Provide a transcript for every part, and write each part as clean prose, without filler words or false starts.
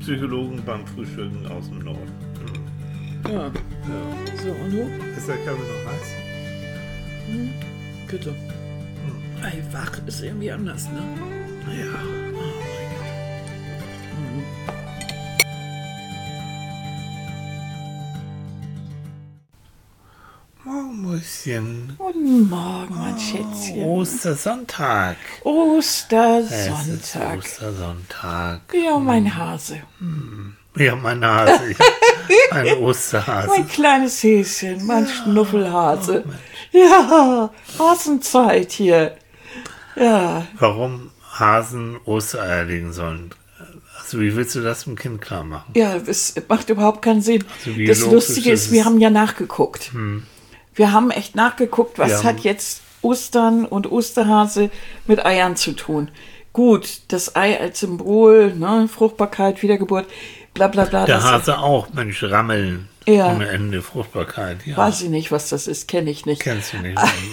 Psychologen beim Frühstücken aus dem Norden. Ja. Ja. So, und du? Ist der Kaffee noch heiß? Bitte. Ey, wach ist irgendwie anders, ne? Ja. Morgen, Mäuschen. Guten Morgen, mein Schätzchen. Ostersonntag. Ostersonntag. Es ist Ostersonntag. Ja, mein Hase. Ja, mein Hase. Ein Osterhase. Mein kleines Häschen, mein Schnuffelhase. Ja, Hasenzeit hier. Ja, Warum Hasen Ostereier legen sollen? Also wie willst du das dem Kind klar machen? ja, das macht überhaupt keinen Sinn. Also wie Das logisch Lustige ist ist, wir es? haben ja nachgeguckt. Wir haben echt nachgeguckt, was Wir hat haben- jetzt Ostern und Osterhase mit Eiern zu tun. Gut, das Ei als Symbol, ne, Fruchtbarkeit, Wiedergeburt, bla bla bla. Der das Hase auch, Mensch, Rammeln. Ja. Ohne Ende, Fruchtbarkeit. Ja. weiß ich nicht, was das ist, kenne ich nicht. Kennst du nicht.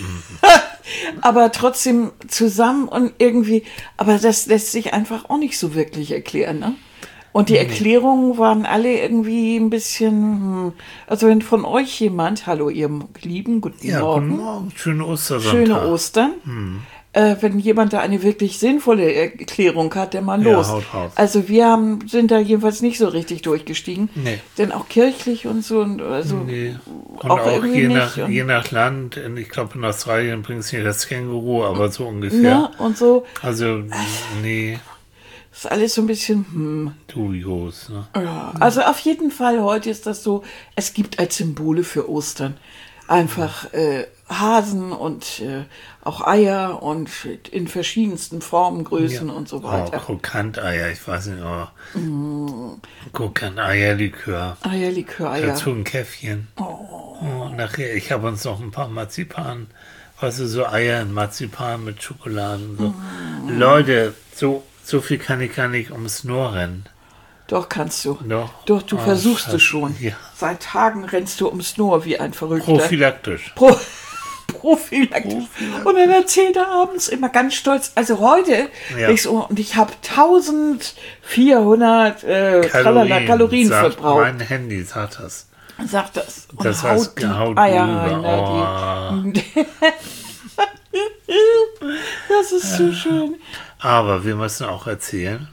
Aber trotzdem zusammen und irgendwie, aber das lässt sich einfach auch nicht so wirklich erklären, ne? Und die Erklärungen waren alle irgendwie ein bisschen, also wenn von euch jemand, hallo ihr Lieben, guten Ja, Morgen, guten Morgen. Schöne Ostersonntag. schöne Ostern. Wenn jemand da eine wirklich sinnvolle Erklärung hat, der mal Ja, los. haut raus. Also wir sind da jedenfalls nicht so richtig durchgestiegen. Nee. Denn auch kirchlich und so, und also Nee. Und auch auch irgendwie je nicht. nach, Und- je nach Land, ich glaube in Australien bringt es nicht das Känguru, aber so ungefähr. ne, und so, Also, nee, ist alles so ein bisschen, dubios. Ne? Ja, also auf jeden Fall heute ist das so, es gibt als Symbole für Ostern einfach Hasen und auch Eier und in verschiedensten Formen, Größen und so Oh, weiter. Krokanteier, ich weiß nicht, aber Krokant-Eierlikör. Eierlikör, Eier. Dazu ein Käffchen. Oh, nachher, ich habe uns noch ein paar Marzipan, weißt du, so Eier in Marzipan mit Schokolade und so. Leute, so viel kann ich gar nicht ums Snor rennen. Doch, kannst du. Doch. Doch, du Oh, versuchst Scheiße. es schon. Ja. Seit Tagen rennst du ums Snor wie ein Verrückter. Prophylaktisch. Prophylaktisch. Und dann erzählt er abends immer ganz stolz, also heute, Ja. und ich habe 1400 Kalorien sagt verbraucht. mein Handy sagt das. Sagt das. Und Das haut heißt, die haut Eier über. rein. Ne, das ist so schön. Aber wir müssen auch erzählen,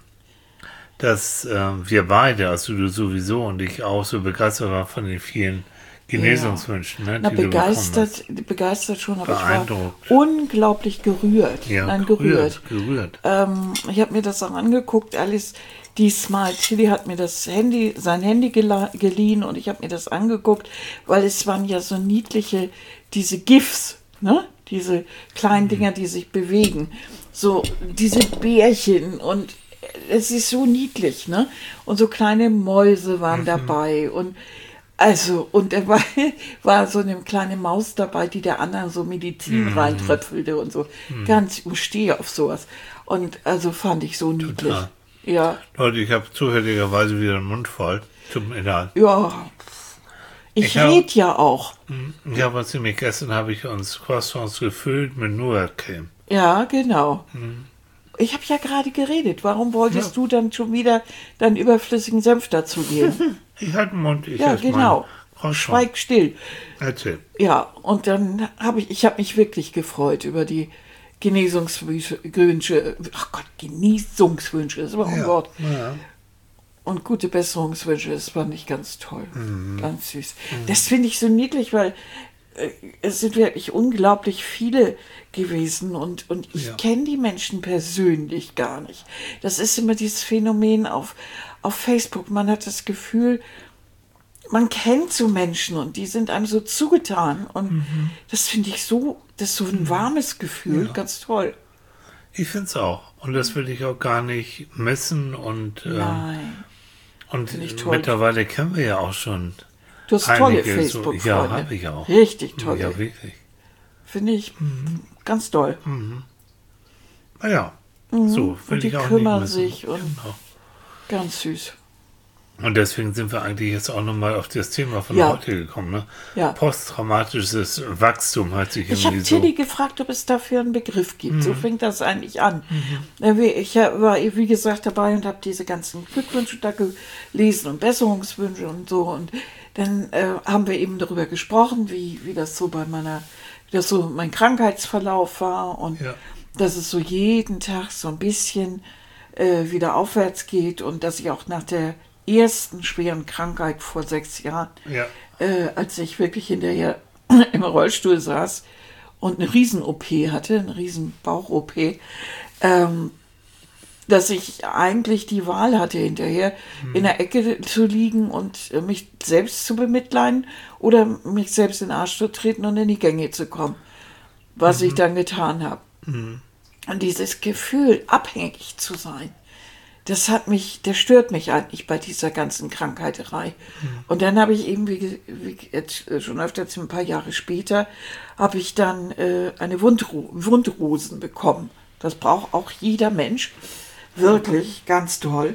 dass wir beide, also du sowieso und ich auch, so begeistert waren von den vielen Genesungswünschen, ne, Na, die du bekommen hast. begeistert schon, aber ich war Beeindruckt. unglaublich gerührt. Ja, Nein, gerührt. gerührt. Ich habe mir das auch angeguckt, alles diesmal. Tilly hat mir sein Handy geliehen und ich habe mir das angeguckt, weil es waren ja so niedliche, diese GIFs, ne? Diese kleinen Dinger, die sich bewegen. So, diese Bärchen und es ist so niedlich, ne? Und so kleine Mäuse waren dabei und und da war so eine kleine Maus dabei, die der anderen so Medizin reintröpfelte und so. Ich stehe auf sowas. Und also fand ich so niedlich. Total. Ja, Leute, ich habe zufälligerweise wieder den Mund voll. Tut mir leid. ja. Ich Ich hab- rede ja auch. Ja, was nämlich gestern habe ich uns Croissants gefüllt mit Nougat-Creme. Ja, genau. Ich habe ja gerade geredet. Warum wolltest du dann schon wieder deinen überflüssigen Senf dazugeben? Ich halte den Mund, ich Ja, esse mein genau. Croissant. Schweig still. Erzähl. Ja, und dann habe ich habe mich wirklich gefreut über die Genesungswünsche. Ach Gott, Genesungswünsche, das ist aber ein Wort. Ja. Und gute Besserungswünsche, das fand ich ganz toll. Ganz süß. Das finde ich so niedlich, weil es sind wirklich unglaublich viele gewesen und ich Ja. kenne die Menschen persönlich gar nicht. Das ist immer dieses Phänomen auf Facebook. Man hat das Gefühl, man kennt so Menschen und die sind einem so zugetan. Und das finde ich das ist so ein warmes Gefühl, ganz toll. Ich finde es auch. Und das will ich auch gar nicht missen. Und Nein. Finde ich toll. mittlerweile kennen wir ja auch schon Du hast tolle einige Facebook-Freunde. Ja, habe ich auch. Richtig tolle. Ja, wirklich. Finde ich ganz toll. Naja, so will Und die ich auch kümmern nicht missen. sich und Genau. ganz süß. Und deswegen sind wir eigentlich jetzt auch nochmal auf das Thema von Ja. heute gekommen. Ne? Ja. Posttraumatisches Wachstum hat sich Ich habe irgendwie so. Tilly gefragt, ob es dafür einen Begriff gibt. So fängt das eigentlich an. Ich war, wie gesagt, dabei und habe diese ganzen Glückwünsche da gelesen und Besserungswünsche und so. Und dann haben wir eben darüber gesprochen, wie das so wie das so mein Krankheitsverlauf war und Ja. dass es so jeden Tag so ein bisschen wieder aufwärts geht und dass ich auch nach der ersten schweren Krankheit vor 6 Jahren, Ja. als ich wirklich hinterher im Rollstuhl saß und eine Riesen-OP hatte, eine Riesen-Bauch-OP, dass ich eigentlich die Wahl hatte, hinterher in der Ecke zu liegen und mich selbst zu bemitleiden oder mich selbst in den Arsch zu treten und in die Gänge zu kommen, was ich dann getan habe. Und dieses Gefühl, abhängig zu sein, das stört mich eigentlich bei dieser ganzen Krankheiterei. Und dann habe ich eben, wie jetzt schon öfter, ein paar Jahre später, habe ich dann eine Wundrosen bekommen. Das braucht auch jeder Mensch. Wirklich, ganz toll.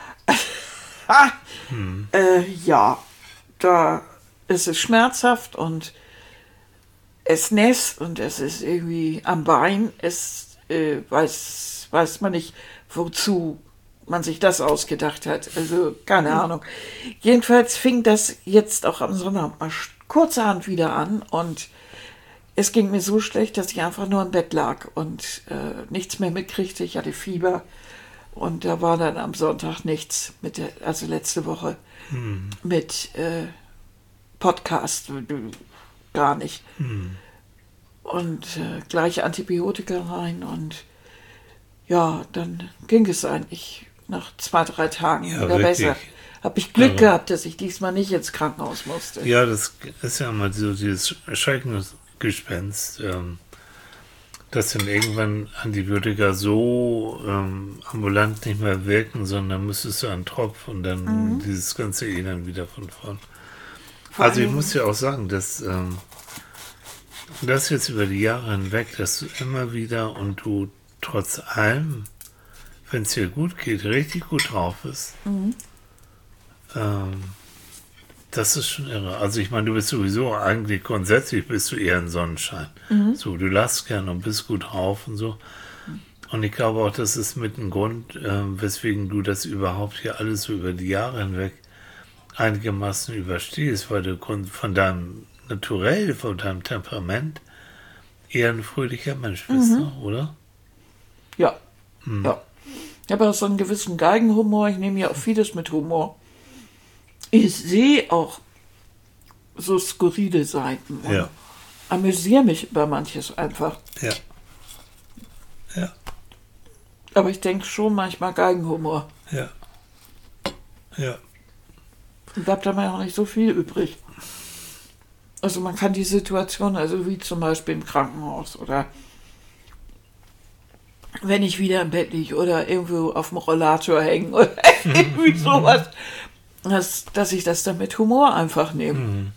Ja, da ist es schmerzhaft und es nässt und es ist irgendwie am Bein. Es weiß man nicht, wozu man sich das ausgedacht hat. Also, keine Ahnung. Jedenfalls fing das jetzt auch am Sonntag mal kurzerhand wieder an und es ging mir so schlecht, dass ich einfach nur im Bett lag und nichts mehr mitkriegte. Ich hatte Fieber und da war dann am Sonntag nichts also letzte Woche mit Podcast, gar nicht. Und gleich Antibiotika rein und ja, dann ging es eigentlich nach 2, 3 Tagen Ja, wieder wirklich. besser. Habe ich Glück gehabt, dass ich diesmal nicht ins Krankenhaus musste. Ja, das ist ja immer so dieses Schreckensgespenst, dass dann irgendwann Antibiotika so ambulant nicht mehr wirken, sondern müsstest du einen Tropf und dann dieses ganze Elend wieder von vorn. Also ich muss ja auch sagen, dass das jetzt über die Jahre hinweg, dass du immer wieder und du trotz allem, wenn es dir gut geht, richtig gut drauf bist. Das ist schon irre. Also ich meine, du bist sowieso eigentlich grundsätzlich bist du eher ein Sonnenschein. So, du lachst gern und bist gut drauf und so. Und ich glaube auch, das ist mit ein Grund, weswegen du das überhaupt hier alles so über die Jahre hinweg einigermaßen überstehst, weil du von deinem Naturell, von deinem Temperament eher ein fröhlicher Mensch bist, ne? Oder? Ja. Ja. Ich habe auch so einen gewissen Geigenhumor. Ich nehme ja auch vieles mit Humor. Ich sehe auch so skurrile Seiten und Ja. amüsiere mich über manches einfach. Ja. Ja. Aber ich denke schon manchmal Geigenhumor. Ja. Ja. Und bleibt dann auch nicht so viel übrig. Also man kann die Situation, also wie zum Beispiel im Krankenhaus oder wenn ich wieder im Bett liege oder irgendwo auf dem Rollator hängen oder irgendwie sowas, dass ich das dann mit Humor einfach nehme.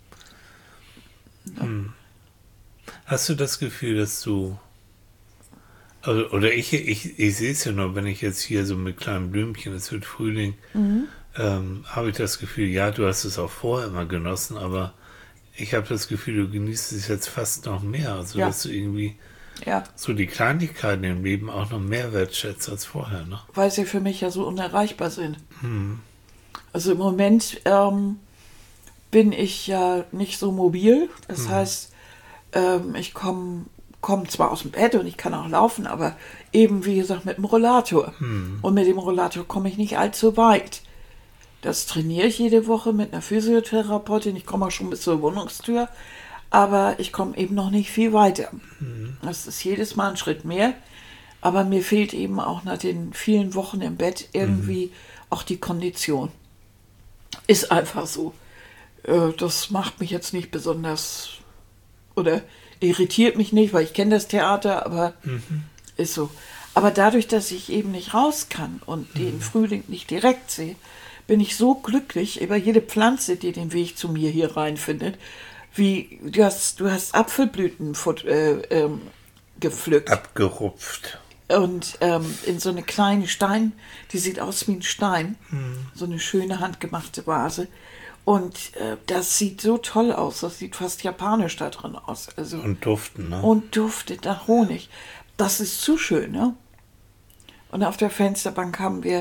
Hast du das Gefühl, dass du, also, oder ich sehe es ja nur, wenn ich jetzt hier so mit kleinen Blümchen, es wird Frühling, habe ich das Gefühl, ja, du hast es auch vorher immer genossen, aber ich habe das Gefühl, du genießt es jetzt fast noch mehr, also Ja. dass du irgendwie Ja, so die Kleinigkeiten im Leben auch noch mehr wertschätzt als vorher, ne? weil sie für mich ja so unerreichbar sind. Also im Moment bin ich ja nicht so mobil. Das heißt, ich komme zwar aus dem Bett und ich kann auch laufen, aber eben, wie gesagt, mit dem Rollator. Und mit dem Rollator komme ich nicht allzu weit. Das trainiere ich jede Woche mit einer Physiotherapeutin. Ich komme auch schon bis zur Wohnungstür, aber ich komme eben noch nicht viel weiter. Das ist jedes Mal ein Schritt mehr, aber mir fehlt eben auch nach den vielen Wochen im Bett irgendwie auch die Kondition. Ist einfach so. Das macht mich jetzt nicht besonders oder irritiert mich nicht, weil ich kenne das Theater, aber ist so. Aber dadurch, dass ich eben nicht raus kann und den Frühling nicht direkt sehe, bin ich so glücklich über jede Pflanze, die den Weg zu mir hier reinfindet. Wie du hast Apfelblüten gepflückt. Abgerupft. Und in so eine kleine Stein, die sieht aus wie ein Stein, so eine schöne handgemachte Vase. Und das sieht so toll aus, das sieht fast japanisch da drin aus. Also, Und duften, ne? und duftet nach Honig. Das ist zu schön, ne? Und auf der Fensterbank haben wir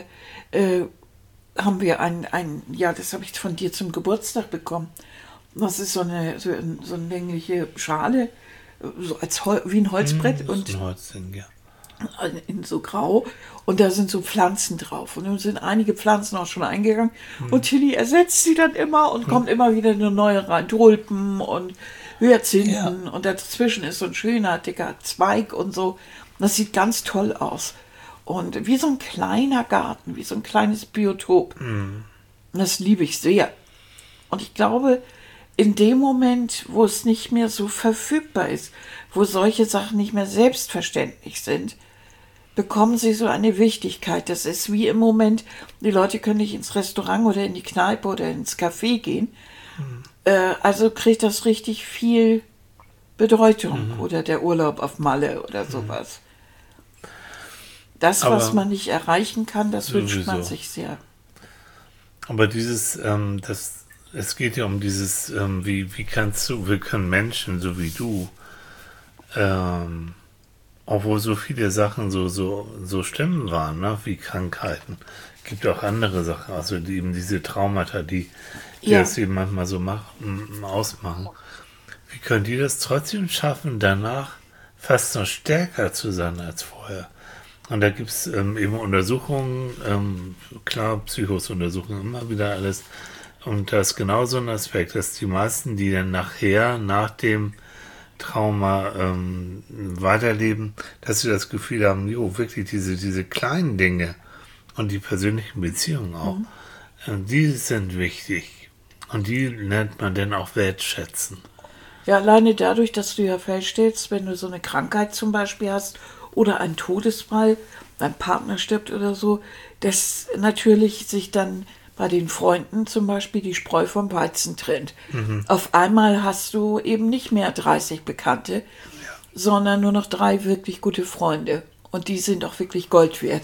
ja, das habe ich von dir zum Geburtstag bekommen. Das ist so eine längliche Schale, so wie ein Holzbrett und ein Holzding, ja. in so grau. Und da sind so Pflanzen drauf. Und dann sind einige Pflanzen auch schon eingegangen. Und Tilly ersetzt sie dann immer und kommt immer wieder eine neue rein. Tulpen und Hyazinthen. Ja. Und dazwischen ist so ein schöner, dicker Zweig und so. Das sieht ganz toll aus. Und wie so ein kleiner Garten, wie so ein kleines Biotop. Das liebe ich sehr. Und ich glaube, in dem Moment, wo es nicht mehr so verfügbar ist, wo solche Sachen nicht mehr selbstverständlich sind, bekommen sie so eine Wichtigkeit. Das ist wie im Moment, die Leute können nicht ins Restaurant oder in die Kneipe oder ins Café gehen. Also kriegt das richtig viel Bedeutung. Oder der Urlaub auf Malle oder sowas. Das, was man nicht erreichen kann, das wünscht man sich sehr. Aber dieses, es geht ja um dieses, wie wir können Menschen, so wie du, obwohl so viele Sachen so schlimm waren, ne, wie Krankheiten, gibt auch andere Sachen, also eben diese Traumata, die das eben manchmal so ausmachen. Wie können die das trotzdem schaffen, danach fast noch stärker zu sein als vorher? Und da gibt es eben Untersuchungen, klar, Psychosuntersuchungen, immer wieder alles. Und da ist genau so ein Aspekt, dass die meisten, die dann nach dem Trauma weiterleben, dass sie das Gefühl haben, wirklich diese kleinen Dinge und die persönlichen Beziehungen auch, die sind wichtig. Und die lernt man dann auch wertschätzen. Ja, alleine dadurch, dass du ja feststellst, wenn du so eine Krankheit zum Beispiel hast oder einen Todesfall, dein Partner stirbt oder so, dass natürlich sich dann bei den Freunden zum Beispiel die Spreu vom Weizen trennt. Auf einmal hast du eben nicht mehr 30 Bekannte, sondern nur noch 3 wirklich gute Freunde. Und die sind auch wirklich Gold wert.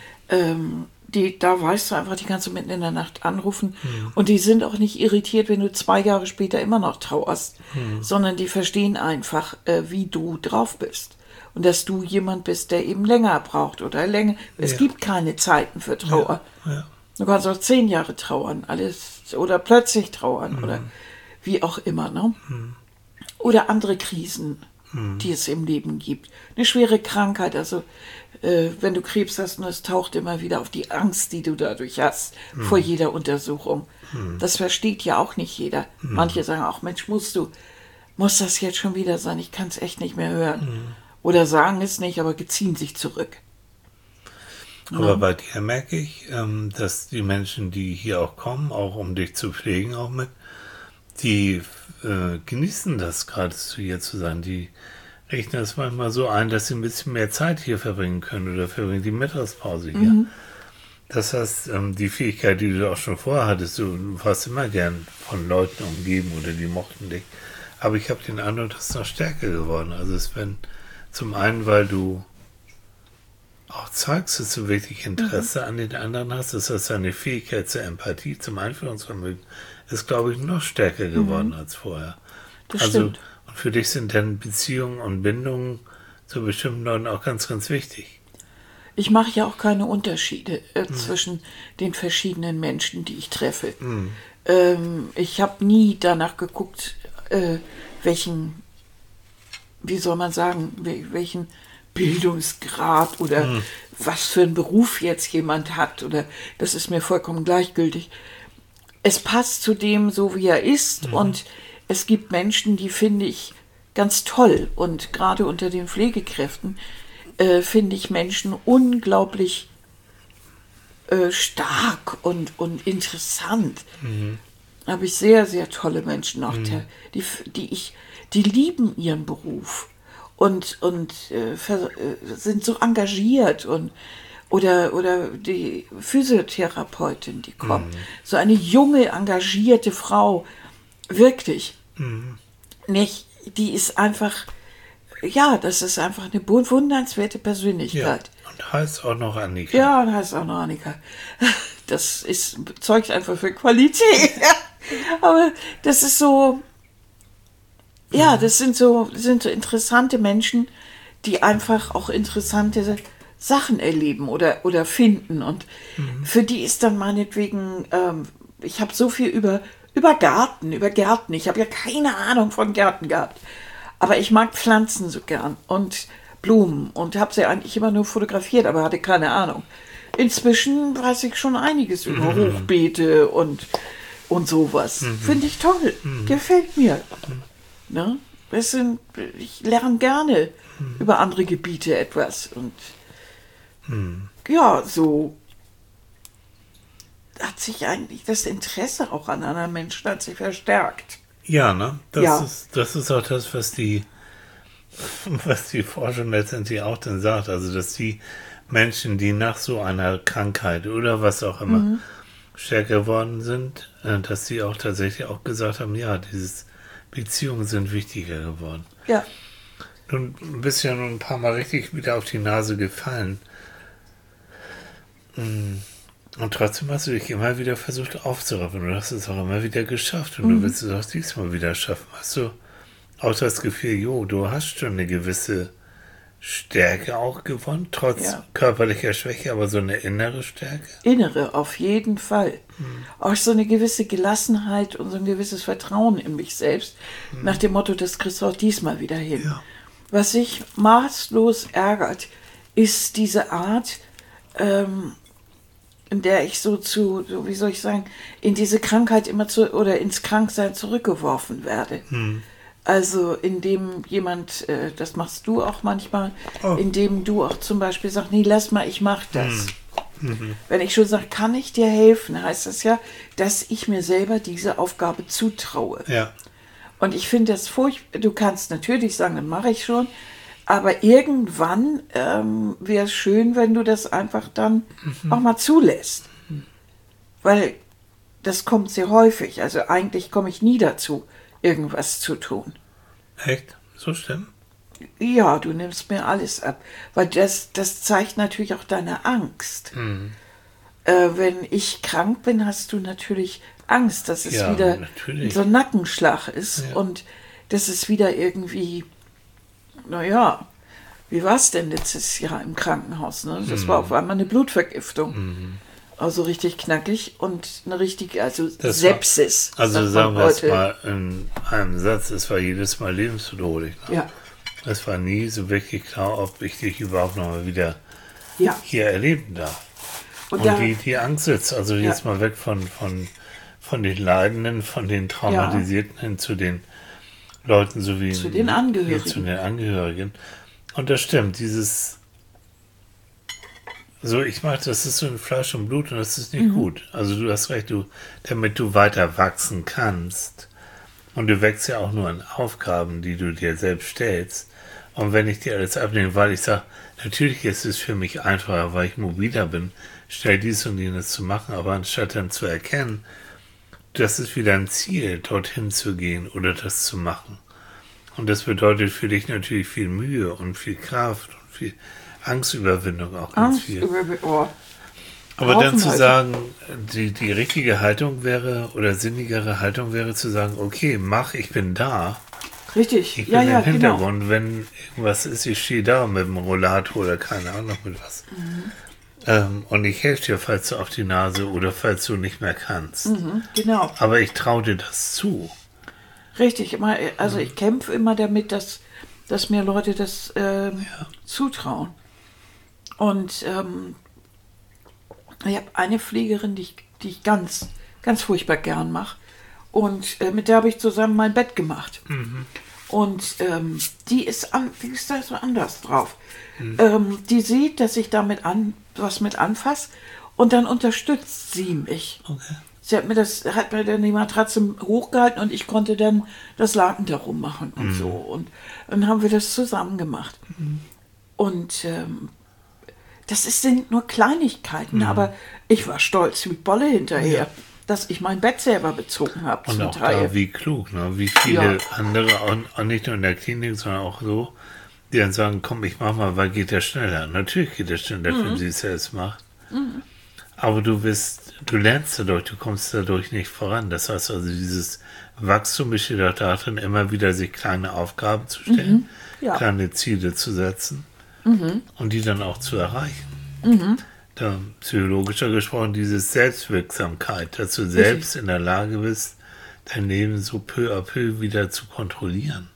Da weißt du einfach, die kannst du mitten in der Nacht anrufen. Und die sind auch nicht irritiert, wenn du 2 Jahre später immer noch trauerst, sondern die verstehen einfach, wie du drauf bist. Und dass du jemand bist, der eben länger braucht oder länger. Es gibt keine Zeiten für Trauer. Ja. Du kannst auch 10 Jahre trauern, alles, oder plötzlich trauern, oder wie auch immer, ne? Oder andere Krisen, die es im Leben gibt. Eine schwere Krankheit, also wenn du Krebs hast und es taucht immer wieder auf, die Angst, die du dadurch hast, vor jeder Untersuchung. Das versteht ja auch nicht jeder. Manche sagen auch, Mensch, muss das jetzt schon wieder sein? Ich kann es echt nicht mehr hören. Oder sagen es nicht, aber ziehen sich zurück. Aber bei dir merke ich, dass die Menschen, die hier auch kommen, auch um dich zu pflegen, auch die genießen das gerade hier zu sein. Die rechnen es manchmal so ein, dass sie ein bisschen mehr Zeit hier verbringen können oder verbringen die Mittagspause hier. Das heißt, die Fähigkeit, die du auch schon vorher hattest, du warst immer gern von Leuten umgeben oder die mochten dich. Aber ich habe den Eindruck, das ist noch stärker geworden. Also zum einen, weil du auch zeigst, dass du wirklich Interesse an den anderen hast. Das heißt, deine Fähigkeit zur Empathie, zum Einfühlungsvermögen ist, glaube ich, noch stärker geworden als vorher. Das stimmt. Und für dich sind dann Beziehungen und Bindungen zu bestimmten Leuten auch ganz, ganz wichtig. Ich mache ja auch keine Unterschiede zwischen den verschiedenen Menschen, die ich treffe. Ich habe nie danach geguckt, welchen Bildungsgrad oder was für einen Beruf jetzt jemand hat. Oder das ist mir vollkommen gleichgültig. Es passt zu dem, so wie er ist. Und es gibt Menschen, die finde ich ganz toll. Und gerade unter den Pflegekräften finde ich Menschen unglaublich stark und interessant. Habe ich sehr, sehr tolle Menschen auch, die lieben ihren Beruf und sind so engagiert oder die Physiotherapeutin, die kommt, so eine junge, engagierte Frau, wirklich, nicht, die ist einfach ja, das ist einfach eine bewundernswerte Persönlichkeit. Und heißt auch noch Annika. Ja, und heißt auch noch Annika. Das zeugt einfach für Qualität. Aber das ist so, ja, das sind so interessante Menschen, die einfach auch interessante Sachen erleben oder finden. Und für die ist dann meinetwegen, ich habe so viel über Gärten. Ich habe ja keine Ahnung von Gärten gehabt. Aber ich mag Pflanzen so gern und Blumen und habe sie eigentlich immer nur fotografiert, aber hatte keine Ahnung. Inzwischen weiß ich schon einiges über Hochbeete und sowas. Finde ich toll. Gefällt mir. Ne? Ich lerne gerne über andere Gebiete etwas. Und ja, so hat sich eigentlich das Interesse auch an anderen Menschen hat sich verstärkt. Ja, ne? Ja. Das ist auch das, was die Forschung letztendlich auch dann sagt. Also, dass die Menschen, die nach so einer Krankheit oder was auch immer stärker geworden sind, dass sie auch tatsächlich auch gesagt haben, ja, Beziehungen sind wichtiger geworden. Ja. Nun bist ja nun ein paar Mal richtig wieder auf die Nase gefallen. Und trotzdem hast du dich immer wieder versucht aufzuraffen. Du hast es auch immer wieder geschafft. Und du willst es auch diesmal wieder schaffen. Hast du auch das Gefühl, du hast schon eine gewisse Stärke auch gewonnen, trotz körperlicher Schwäche, aber so eine innere Stärke? Innere, auf jeden Fall. Auch so eine gewisse Gelassenheit und so ein gewisses Vertrauen in mich selbst. Nach dem Motto, das kriegst du auch diesmal wieder hin. Ja. Was sich maßlos ärgert, ist diese Art, in der ich wie soll ich sagen, in diese Krankheit oder ins Kranksein zurückgeworfen werde. Also indem jemand, das machst du auch manchmal, indem du auch zum Beispiel sagst, nee, lass mal, ich mach das. Wenn ich schon sage, kann ich dir helfen, heißt das ja, dass ich mir selber diese Aufgabe zutraue. Ja. Und ich finde das furchtbar, du kannst natürlich sagen, dann mache ich schon, aber irgendwann wäre es schön, wenn du das einfach dann auch mal zulässt. Weil das kommt sehr häufig. Also eigentlich komme ich nie dazu, irgendwas zu tun. Echt? So schlimm? Ja, du nimmst mir alles ab. Weil das zeigt natürlich auch deine Angst. Wenn ich krank bin, hast du natürlich Angst, dass es wieder natürlich. so ein Nackenschlag ist. Ja. Und dass es wieder irgendwie, naja, wie war es denn letztes Jahr im Krankenhaus? Ne? Das war auf einmal eine Blutvergiftung. Also richtig knackig und eine richtige, Sepsis. Also sagen wir es mal in einem Satz, es war jedes Mal lebensbedrohlich. Ne? Ja. Es war nie so wirklich klar, ob ich dich überhaupt noch mal wieder hier erleben darf. Und die Angst sitzt, also jetzt mal weg von den Leidenden, von den Traumatisierten hin zu den Leuten, so wie zu den Angehörigen. Zu den Angehörigen. Und das stimmt, ich mache, das ist so ein Fleisch und Blut und das ist nicht gut. Also du hast recht, damit du weiter wachsen kannst. Und du wächst ja auch nur an Aufgaben, die du dir selbst stellst. Und wenn ich dir alles abnehme, weil ich sage, natürlich ist es für mich einfacher, weil ich mobiler bin, schnell dies und jenes zu machen, aber anstatt dann zu erkennen, das ist wieder ein Ziel, dorthin zu gehen oder das zu machen. Und das bedeutet für dich natürlich viel Mühe und viel Kraft und viel Angstüberwindung auch ganz viel. Aber dann zu sagen, die richtige Haltung wäre oder sinnigere Haltung wäre zu sagen, okay, ich bin da. Richtig, Ich bin im Hintergrund, genau. Wenn irgendwas ist, ich stehe da mit dem Rollator oder keine Ahnung mit was. Und ich helfe dir, falls du auf die Nase oder falls du nicht mehr kannst. Genau. Aber ich traue dir das zu. Richtig, also ich kämpfe immer damit, dass mir Leute das zutrauen. Und ich habe eine Pflegerin, die ich ganz, ganz furchtbar gern mache. Und mit der habe ich zusammen mein Bett gemacht. Und die ist da so anders drauf. Die sieht, dass ich damit was mit anfasse und dann unterstützt sie mich. Okay. Sie hat mir dann die Matratze hochgehalten und ich konnte dann das Laken darum machen und so. Und dann haben wir das zusammen gemacht. Und das sind nur Kleinigkeiten, aber ich war stolz wie Bolle hinterher, dass ich mein Bett selber bezogen habe. Und auch da, wie klug, ne? Wie viele andere, auch nicht nur in der Klinik, sondern auch so, die dann sagen, komm, ich mach mal, weil geht der schneller. Natürlich geht der schneller, wenn sie es selbst macht. Aber du lernst dadurch, du kommst dadurch nicht voran. Das heißt also, dieses Wachstum besteht auch darin, immer wieder sich kleine Aufgaben zu stellen, Ja. kleine Ziele zu setzen und die dann auch zu erreichen. Da, psychologischer gesprochen, diese Selbstwirksamkeit, dass du selbst in der Lage bist, dein Leben so peu à peu wieder zu kontrollieren.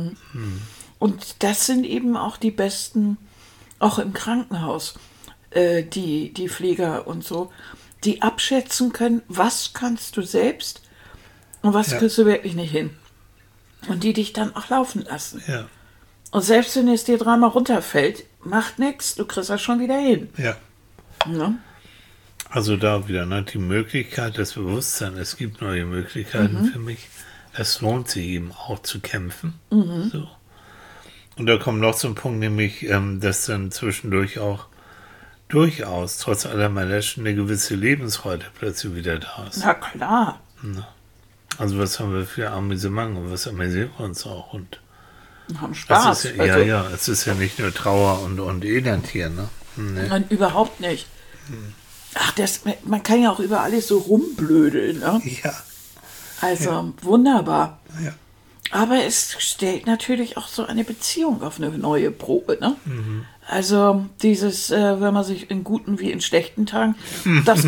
Und das sind eben auch die besten, auch im Krankenhaus, die Pfleger und so, die abschätzen können, was kannst du selbst und was kriegst du wirklich nicht hin. Und die dich dann auch laufen lassen. Ja, Und selbst wenn es dir dreimal runterfällt, macht nichts, du kriegst das schon wieder hin. ja. Ne? Also da wieder, ne, die Möglichkeit, das Bewusstsein, es gibt neue Möglichkeiten für mich. Es lohnt sich eben auch zu kämpfen. So. Und da kommt noch so ein Punkt, nämlich, dass dann zwischendurch auch durchaus, trotz aller Malaischen, eine gewisse Lebensfreude plötzlich wieder da ist. Na klar. Also was haben wir für Amüsement und was amüsieren wir uns auch. Und Haben Spaß. es ist es ist ja nicht nur Trauer und Elend hier, ne? Nee. Nein, überhaupt nicht. Ach, man kann ja auch über alles so rumblödeln. Ne? Ja, Also wunderbar. ja. Aber es stellt natürlich auch so eine Beziehung auf eine neue Probe. Ne? Also dieses, wenn man sich in guten wie in schlechten Tagen, das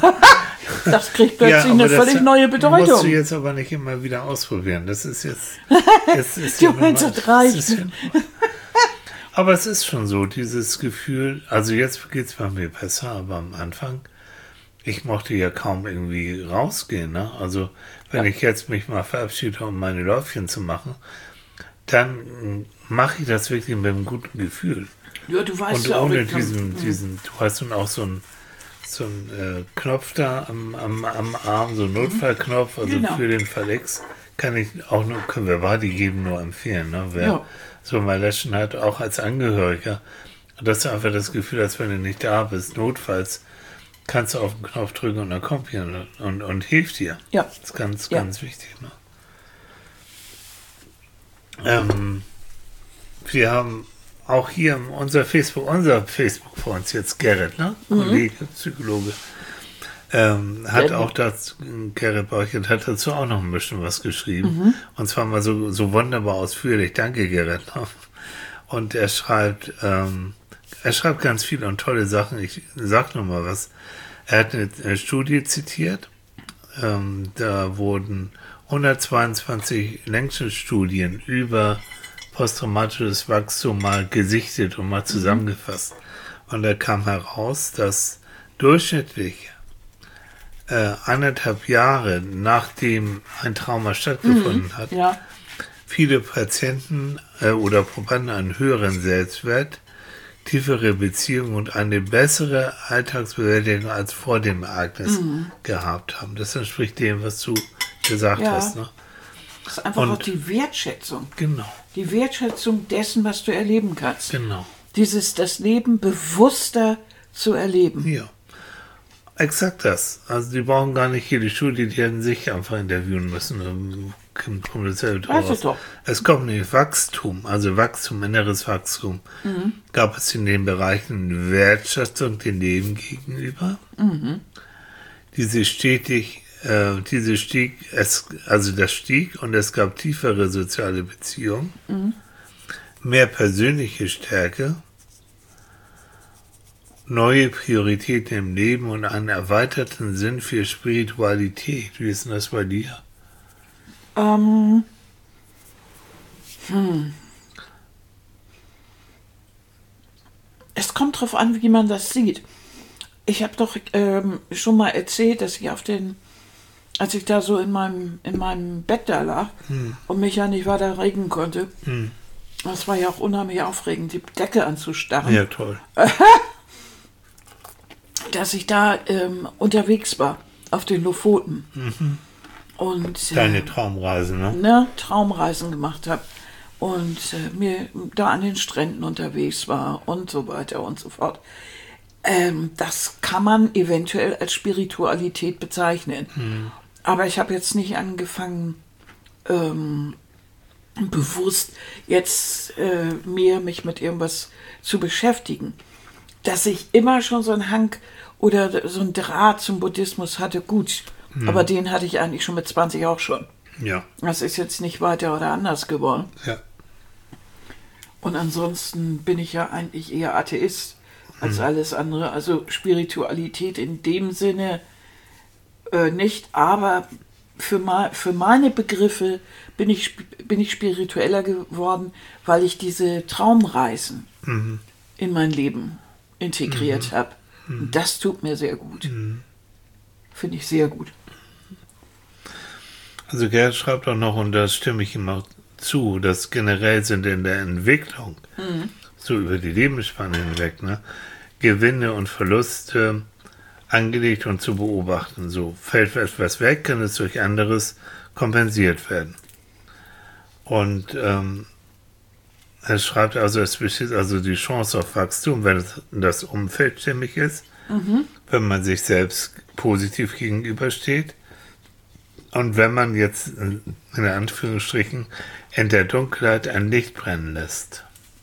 kriegt plötzlich eine völlig neue Bedeutung. Musst du jetzt aber nicht immer wieder ausprobieren. Das ist jetzt... Du meinst, das reicht. Aber es ist schon so, dieses Gefühl, also jetzt geht es bei mir besser, aber am Anfang, ich mochte ja kaum irgendwie rausgehen. Ne? Also wenn ich jetzt mich mal verabschiede, um meine Läufchen zu machen, dann mache ich das wirklich mit einem guten Gefühl. Ja, du weißt Und ja auch, ohne diesen, du hast nun auch so einen Knopf da am Arm, so einen Notfallknopf, also Genau. für den Fall X, können wir Wadi geben nur empfehlen. Ne? Wer so mal löschen hat, auch als Angehöriger, dass du einfach das Gefühl hast, wenn du nicht da bist, notfalls, kannst du auf den Knopf drücken und dann kommt jemand und hilft dir. Ja. Das ist ganz, ganz wichtig. Ne? Wir haben auch hier unser Facebook-Freund jetzt Gerrit, ne? Kollege, Psychologe, hat auch dazu, Gerrit Borchert hat dazu auch noch ein bisschen was geschrieben. Und zwar mal so wunderbar ausführlich. Danke, Gerrit. Und er schreibt ganz viele und tolle Sachen. Ich sag noch mal was. Er hat eine Studie zitiert. Da wurden 122 Längsschnittstudien über posttraumatisches Wachstum mal gesichtet und mal zusammengefasst. Und da kam heraus, dass durchschnittlich 1,5 Jahre nachdem ein Trauma stattgefunden hat, viele Patienten oder Probanden einen höheren Selbstwert, tiefere Beziehungen und eine bessere Alltagsbewältigung als vor dem Ereignis gehabt haben. Das entspricht dem, was du gesagt hast. Ne? Das ist einfach auch die Wertschätzung. Genau. Die Wertschätzung dessen, was du erleben kannst. Genau. Das Leben bewusster zu erleben. Ja. Exakt das. Also die brauchen gar nicht hier die Studie, die hätten sich einfach interviewen müssen. Kommt dasselbe draus. Es kommt nämlich Wachstum, also Wachstum, inneres Wachstum. Gab es in den Bereichen Wertschätzung dem Leben gegenüber. Das stieg und es gab tiefere soziale Beziehungen, mehr persönliche Stärke, neue Prioritäten im Leben und einen erweiterten Sinn für Spiritualität. Wie ist denn das bei dir? Es kommt drauf an, wie man das sieht. Ich habe doch schon mal erzählt, dass ich als ich da so in meinem Bett da lag und mich ja nicht weiter regen konnte, das war ja auch unheimlich aufregend, die Decke anzustarren. Ja, toll. Dass ich da unterwegs war, auf den Lofoten. Und deine Traumreisen, ne? Traumreisen gemacht habe. Und mir da an den Stränden unterwegs war und so weiter und so fort. Das kann man eventuell als Spiritualität bezeichnen. Aber ich habe jetzt nicht angefangen, bewusst jetzt mehr mich mit irgendwas zu beschäftigen, dass ich immer schon so einen Hang oder so einen Draht zum Buddhismus hatte, gut. Aber den hatte ich eigentlich schon mit 20 auch schon. Ja. Das ist jetzt nicht weiter oder anders geworden. Ja. Und ansonsten bin ich ja eigentlich eher Atheist als alles andere. Also Spiritualität in dem Sinne nicht, aber für meine Begriffe bin ich spiritueller geworden, weil ich diese Traumreisen in mein Leben integriert habe. Und das tut mir sehr gut. Finde ich sehr gut. Also Gerd schreibt auch noch, und da stimme ich ihm auch zu, dass generell sind in der Entwicklung, so über die Lebensspanne hinweg, ne, Gewinne und Verluste angelegt und zu beobachten. So fällt etwas weg, kann es durch anderes kompensiert werden. Und er schreibt also, es besteht also die Chance auf Wachstum, wenn das Umfeld stimmig ist, wenn man sich selbst positiv gegenübersteht und wenn man jetzt in Anführungsstrichen in der Dunkelheit ein Licht brennen lässt.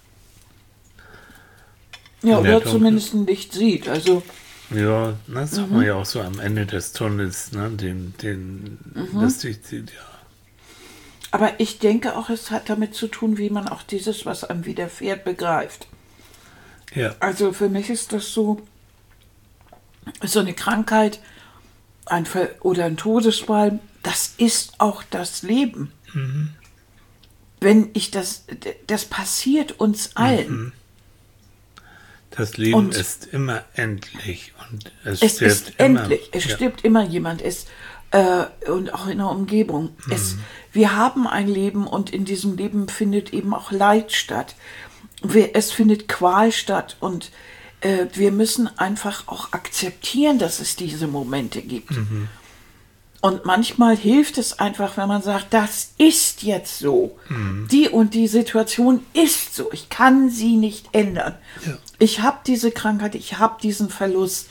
Ja, oder zumindest ein Licht sieht. Also ja, das sagt man ja auch so am Ende des Tunnels, ne, das Licht sieht, ja. Aber ich denke auch, es hat damit zu tun, wie man auch dieses, was einem widerfährt, begreift. Ja. Also für mich ist das so eine Krankheit oder ein Todesfall, das ist auch das Leben. Wenn ich das passiert uns allen. Das Leben ist immer endlich und es stirbt ist immer. Endlich. Es stirbt immer jemand. Und auch in der Umgebung. Wir haben ein Leben und in diesem Leben findet eben auch Leid statt. Es findet Qual statt und wir müssen einfach auch akzeptieren, dass es diese Momente gibt. Und manchmal hilft es einfach, wenn man sagt, das ist jetzt so. Die und die Situation ist so. Ich kann sie nicht ändern. Ja. Ich habe diese Krankheit, ich habe diesen Verlust.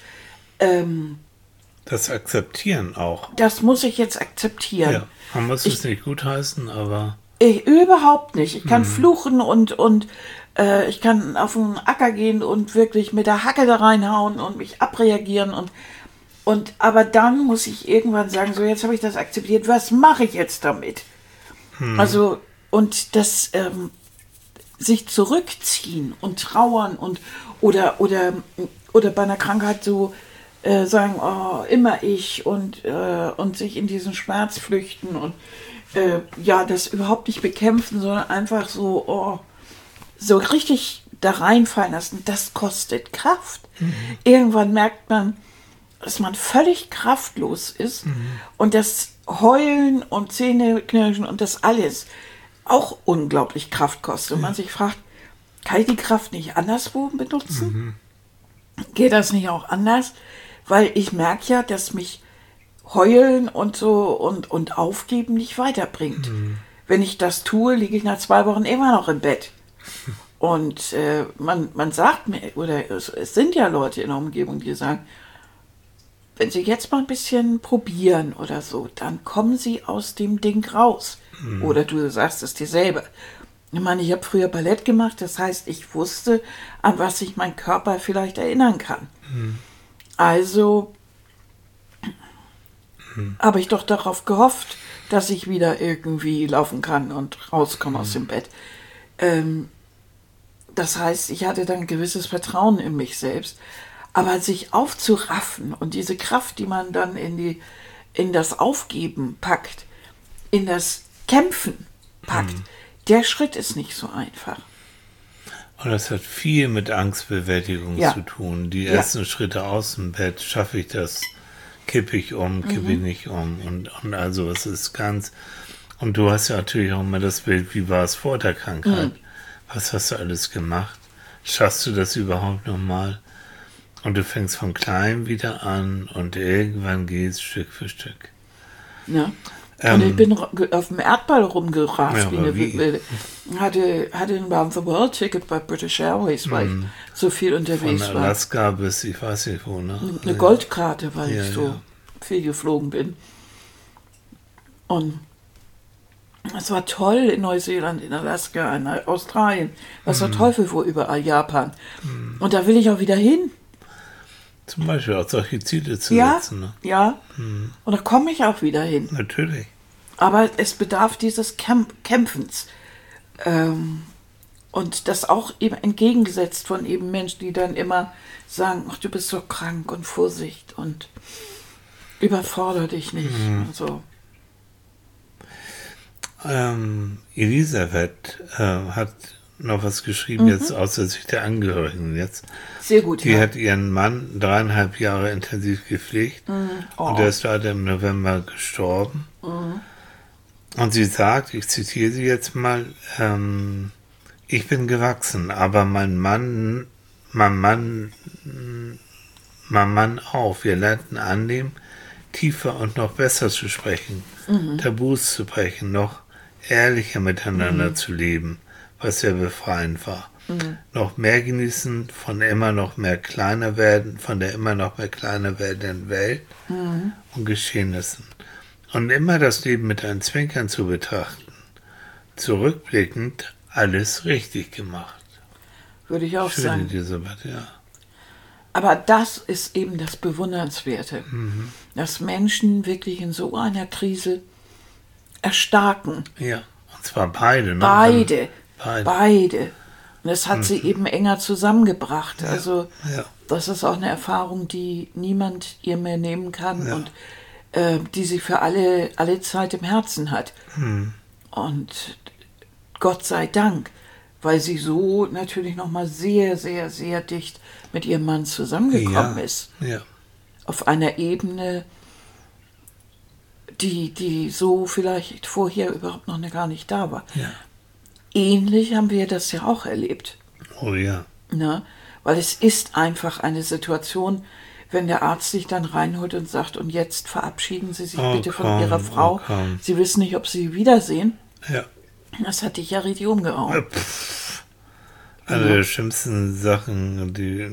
Das Akzeptieren auch. Das muss ich jetzt akzeptieren. Ja, man muss es nicht gutheißen, aber... Überhaupt nicht. Ich kann fluchen und ich kann auf den Acker gehen und wirklich mit der Hacke da reinhauen und mich abreagieren. Aber dann muss ich irgendwann sagen, so jetzt habe ich das akzeptiert, was mache ich jetzt damit? Also, und das sich zurückziehen und trauern oder bei einer Krankheit so sagen, oh, immer ich und sich in diesen Schmerz flüchten und das überhaupt nicht bekämpfen, sondern einfach so richtig da reinfallen lassen, das kostet Kraft. Irgendwann merkt man, dass man völlig kraftlos ist und das Heulen und Zähneknirschen und das alles auch unglaublich Kraft kostet. Und man sich fragt, kann ich die Kraft nicht anderswo benutzen? Geht das nicht auch anders? Weil ich merke ja, dass mich Heulen und so und Aufgeben nicht weiterbringt. Wenn ich das tue, liege ich nach 2 Wochen immer noch im Bett. Und man sagt mir, oder es sind ja Leute in der Umgebung, die sagen, wenn Sie jetzt mal ein bisschen probieren oder so, dann kommen Sie aus dem Ding raus. Oder du sagst es dir selber. Ich meine, ich habe früher Ballett gemacht, das heißt, ich wusste, an was sich mein Körper vielleicht erinnern kann. Also habe ich doch darauf gehofft, dass ich wieder irgendwie laufen kann und rauskomme aus dem Bett. Das heißt, ich hatte dann ein gewisses Vertrauen in mich selbst. Aber sich aufzuraffen und diese Kraft, die man dann in das Aufgeben packt, in das Kämpfen packt, der Schritt ist nicht so einfach. Und das hat viel mit Angstbewältigung zu tun. Die ersten Schritte aus dem Bett, schaffe ich das, kippe ich um, kippe ich nicht um. Und also es ist ganz... Und du hast ja natürlich auch immer das Bild, wie war es vor der Krankheit? Was hast du alles gemacht? Schaffst du das überhaupt nochmal? Und du fängst von klein wieder an und irgendwann geht's Stück für Stück. Ja. Und ich bin auf dem Erdball rumgerast, wie eine Wilde. Hatte ein Round-the-World-Ticket bei British Airways, weil ich so viel unterwegs war. Von Alaska bis, ich weiß nicht wo, ne? Eine Goldkarte, weil ich so viel geflogen bin. Und Das war toll in Neuseeland, in Alaska, in Australien. Das war Teufel vor überall, Japan. Und da will ich auch wieder hin. Zum Beispiel auch solche Ziele zu Ja, setzen. Ne? ja. Und da komme ich auch wieder hin. Natürlich. Aber es bedarf dieses Kämpfens. Und das auch eben entgegengesetzt von eben Menschen, die dann immer sagen, ach, du bist so krank und Vorsicht und überfordere dich nicht. Und so. Elisabeth hat noch was geschrieben, jetzt aus der Sicht der Angehörigen jetzt. Sehr gut, Die ja. hat ihren Mann 3,5 Jahre intensiv gepflegt und der ist leider im November gestorben. Und sie sagt, ich zitiere sie jetzt mal, ich bin gewachsen, aber mein Mann auch. Wir lernten annehmen, tiefer und noch besser zu sprechen, Tabus zu brechen, noch ehrlicher miteinander zu leben, was sehr befreiend war. Noch mehr genießen von der immer noch mehr kleiner werdenden Welt und Geschehnissen. Und immer das Leben mit einem Zwinkern zu betrachten. Zurückblickend alles richtig gemacht. Würde ich auch Schön, sagen. Elisabeth, ja. Aber das ist eben das Bewundernswerte, dass Menschen wirklich in so einer Krise erstarken. Ja, und zwar beide. Ne? Beide. Und das hat sie eben enger zusammengebracht. Ja, also ja. das ist auch eine Erfahrung, die niemand ihr mehr nehmen kann und die sie für alle Zeit im Herzen hat. Und Gott sei Dank, weil sie so natürlich nochmal sehr, sehr, sehr dicht mit ihrem Mann zusammengekommen ist. Ja. Auf einer Ebene, die so vielleicht vorher überhaupt noch gar nicht da war. Ja. Ähnlich haben wir das ja auch erlebt. Oh ja. Ne? Weil es ist einfach eine Situation, wenn der Arzt sich dann reinholt und sagt, und jetzt verabschieden Sie sich bitte von Ihrer Frau. Sie wissen nicht, ob Sie sie wiedersehen. Ja. Das hat dich ja richtig umgehauen. Eine der schlimmsten Sachen,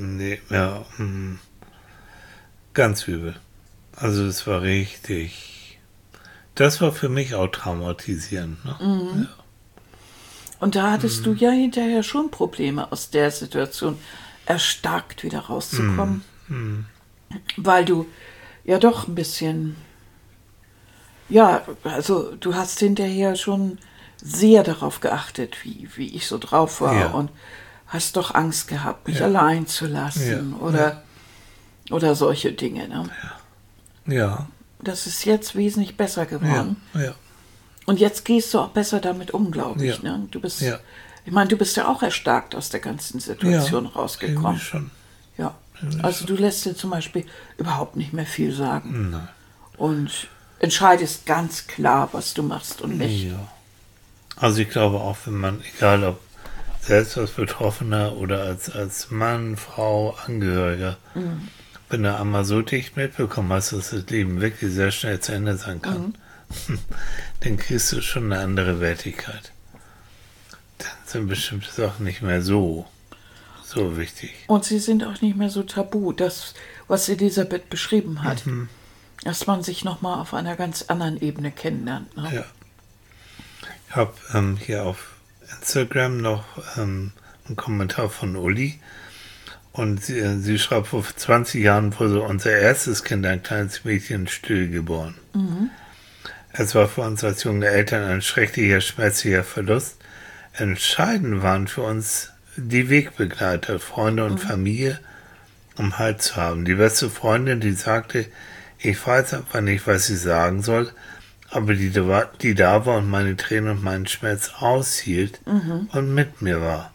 ganz übel. Also es war richtig, das war für mich auch traumatisierend. Ne? Ja. Und da hattest du ja hinterher schon Probleme aus der Situation, erstarkt wieder rauszukommen. Weil du ja doch ein bisschen, ja, also du hast hinterher schon sehr darauf geachtet, wie ich so drauf war und hast doch Angst gehabt, mich allein zu lassen oder solche Dinge. Ne? Ja. Das ist jetzt wesentlich besser geworden. Ja. Und jetzt gehst du auch besser damit um, glaube ich. Ne? Du bist, ich meine, du bist ja auch erstarkt aus der ganzen Situation rausgekommen. Schon. Ja. Also du lässt dir zum Beispiel überhaupt nicht mehr viel sagen. Nein. Und entscheidest ganz klar, was du machst und nicht. Ja. Also ich glaube auch, wenn man, egal ob selbst als Betroffener oder als Mann, Frau, Angehöriger, wenn du einmal so dicht mitbekommen hast, dass das Leben wirklich sehr schnell zu Ende sein kann, dann kriegst du schon eine andere Wertigkeit. Dann sind bestimmte Sachen nicht mehr so wichtig. Und sie sind auch nicht mehr so tabu. Das, was Elisabeth beschrieben hat, dass man sich nochmal auf einer ganz anderen Ebene kennenlernt. Ne? Ja. Ich habe hier auf Instagram noch einen Kommentar von Uli. Und sie schreibt, vor 20 Jahren wurde unser erstes Kind, ein kleines Mädchen, still geboren. Es war für uns als junge Eltern ein schrecklicher, schmerzlicher Verlust. Entscheidend waren für uns die Wegbegleiter, Freunde und Familie, um Halt zu haben. Die beste Freundin, die sagte, ich weiß einfach nicht, was ich sagen soll, aber die da war und meine Tränen und meinen Schmerz aushielt und mit mir war.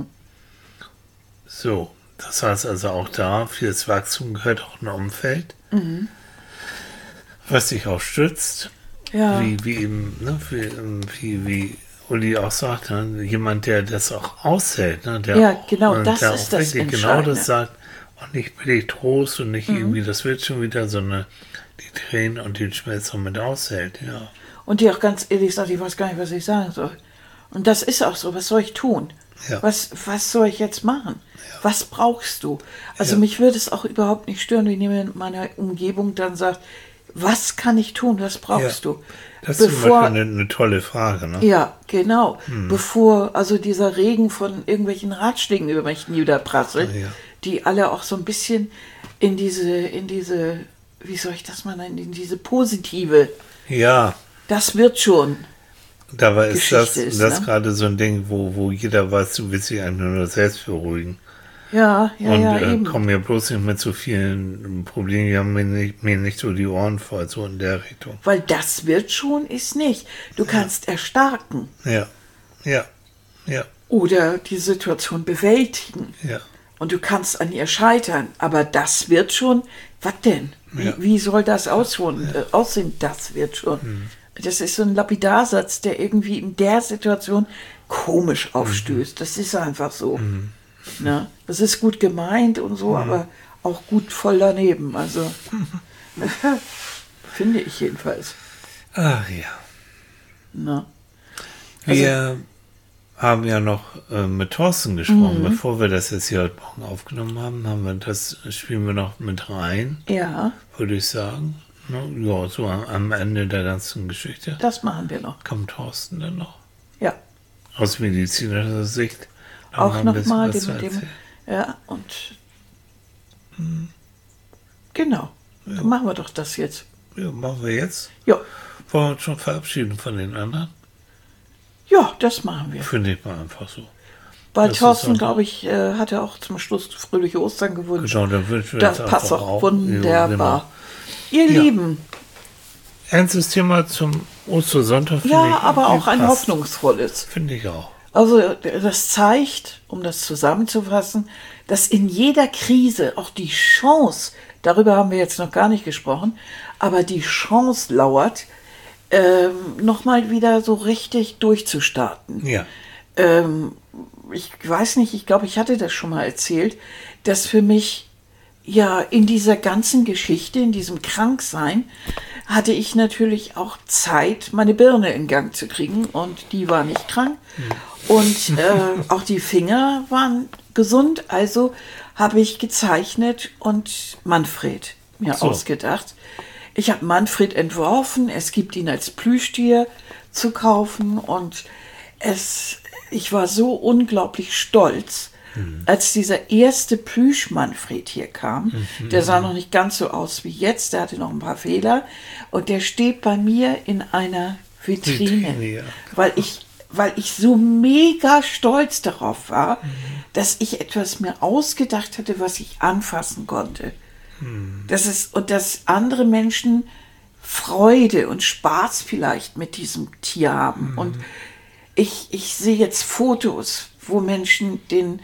So, das heißt also auch da, für das Wachstum gehört auch ein Umfeld, was dich auch stützt. Ja. Wie eben, ne, wie Uli auch sagt, ne, jemand, der das auch aushält, ne, der Ja, auch, genau, das der ist auch das wirklich genau Entscheidende. das sagt und nicht billig Trost und nicht irgendwie, das wird schon wieder, sondern die Tränen und den Schmerz auch mit aushält, ja. Und die auch ganz ehrlich sagt, ich weiß gar nicht, was ich sagen soll. Und das ist auch so, was soll ich tun? Ja. Was soll ich jetzt machen? Was brauchst du? Also mich würde es auch überhaupt nicht stören, wenn jemand in meiner Umgebung dann sagt, Was kann ich tun? Was brauchst du? Das ist zum Beispiel eine tolle Frage, ne? Ja, genau. Bevor also dieser Regen von irgendwelchen Ratschlägen über mich niederprasselt, die alle auch so ein bisschen in diese, wie soll ich das mal nennen, in diese positive. Ja. Das wird schon. Dabei ist das ne? gerade so ein Ding, wo jeder weiß, du willst dich einfach nur selbst beruhigen. Ja, eben. Kommen ja bloß nicht mit so vielen Problemen, die haben mir nicht so die Ohren voll, so in der Richtung. Weil das wird schon ist nicht. Du kannst erstarken. Ja. Oder die Situation bewältigen. Ja. Und du kannst an ihr scheitern. Aber das wird schon. Was denn? Wie soll das aussehen? Das wird schon. Das ist so ein Lapidarsatz, der irgendwie in der Situation komisch aufstößt. Das ist einfach so. Ne? Das ist gut gemeint und so, aber auch gut voll daneben. Also finde ich jedenfalls. Ach ja. Ne? Wir haben ja noch mit Thorsten gesprochen, bevor wir das jetzt hier heute Morgen aufgenommen haben, spielen wir noch mit rein. Ja. Würde ich sagen. Ne? Ja, so am Ende der ganzen Geschichte. Das machen wir noch. Kommt Thorsten dann noch? Ja. Aus medizinischer Sicht. Auch nochmal mit dem. Ja, und. Genau. Ja. Dann machen wir doch das jetzt. Ja, machen wir jetzt. Ja. Wollen wir uns schon verabschieden von den anderen? Ja, das machen wir. Finde ich mal einfach so. Weil das Thorsten, glaube ich, hatte auch zum Schluss fröhliche Ostern gewünscht. Genau, dann wünschen wir das jetzt passt auch wunderbar. Ja, Ihr Lieben. Ernstes Thema zum Ostersonntag. Ja, aber auch ein hoffnungsvolles. Finde ich auch. Also das zeigt, um das zusammenzufassen, dass in jeder Krise auch die Chance, darüber haben wir jetzt noch gar nicht gesprochen, aber die Chance lauert, nochmal wieder so richtig durchzustarten. Ja. Ich weiß nicht, ich glaube, ich hatte das schon mal erzählt, dass für mich ja in dieser ganzen Geschichte, in diesem Kranksein, hatte ich natürlich auch Zeit, meine Birne in Gang zu kriegen und die war nicht krank. Und auch die Finger waren gesund, also habe ich gezeichnet und Manfred mir ausgedacht. Ich habe Manfred entworfen, es gibt ihn als Plüschtier zu kaufen und ich war so unglaublich stolz, als dieser erste Plüsch-Manfred hier kam. Der sah noch nicht ganz so aus wie jetzt, der hatte noch ein paar Fehler und der steht bei mir in einer Vitrine, ja. weil ich so mega stolz darauf war, dass ich etwas mir ausgedacht hatte, was ich anfassen konnte. Dass andere Menschen Freude und Spaß vielleicht mit diesem Tier haben. Und ich sehe jetzt Fotos, wo Menschen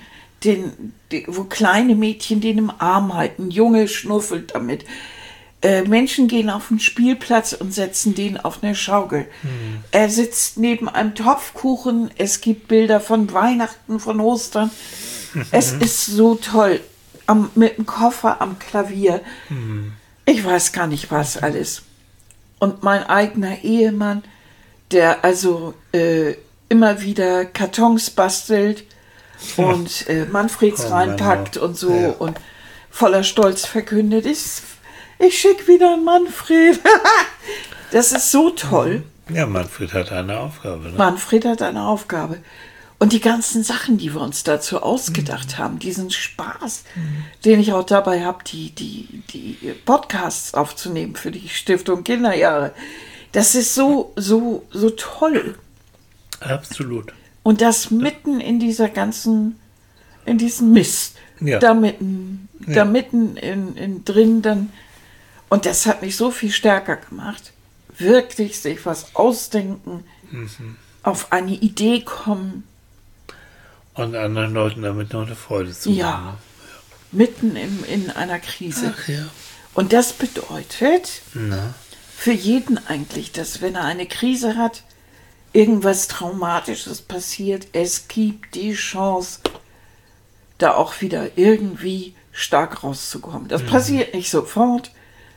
wo kleine Mädchen den im Arm halten, Junge schnuffelt damit. Menschen gehen auf den Spielplatz und setzen den auf eine Schaukel. Er sitzt neben einem Topfkuchen. Es gibt Bilder von Weihnachten, von Ostern. Es ist so toll. Mit dem Koffer am Klavier. Ich weiß gar nicht, was alles. Und mein eigener Ehemann, der also immer wieder Kartons bastelt und Manfreds reinpackt und so und voller Stolz verkündet, ich schicke wieder einen Manfred. Das ist so toll. Ja, Manfred hat eine Aufgabe. Ne? Manfred hat eine Aufgabe. Und die ganzen Sachen, die wir uns dazu ausgedacht haben, diesen Spaß, den ich auch dabei habe, die Podcasts aufzunehmen für die Stiftung Kinderjahre, das ist so toll. Absolut. Und das mitten in dieser ganzen, in diesem Mist, da mitten drin dann, und das hat mich so viel stärker gemacht, wirklich sich was ausdenken, auf eine Idee kommen. Und anderen Leuten damit noch eine Freude zu machen. Ja, mitten in einer Krise. Ach ja. Und das bedeutet für jeden eigentlich, dass wenn er eine Krise hat, irgendwas Traumatisches passiert, es gibt die Chance, da auch wieder irgendwie stark rauszukommen. Das passiert nicht sofort.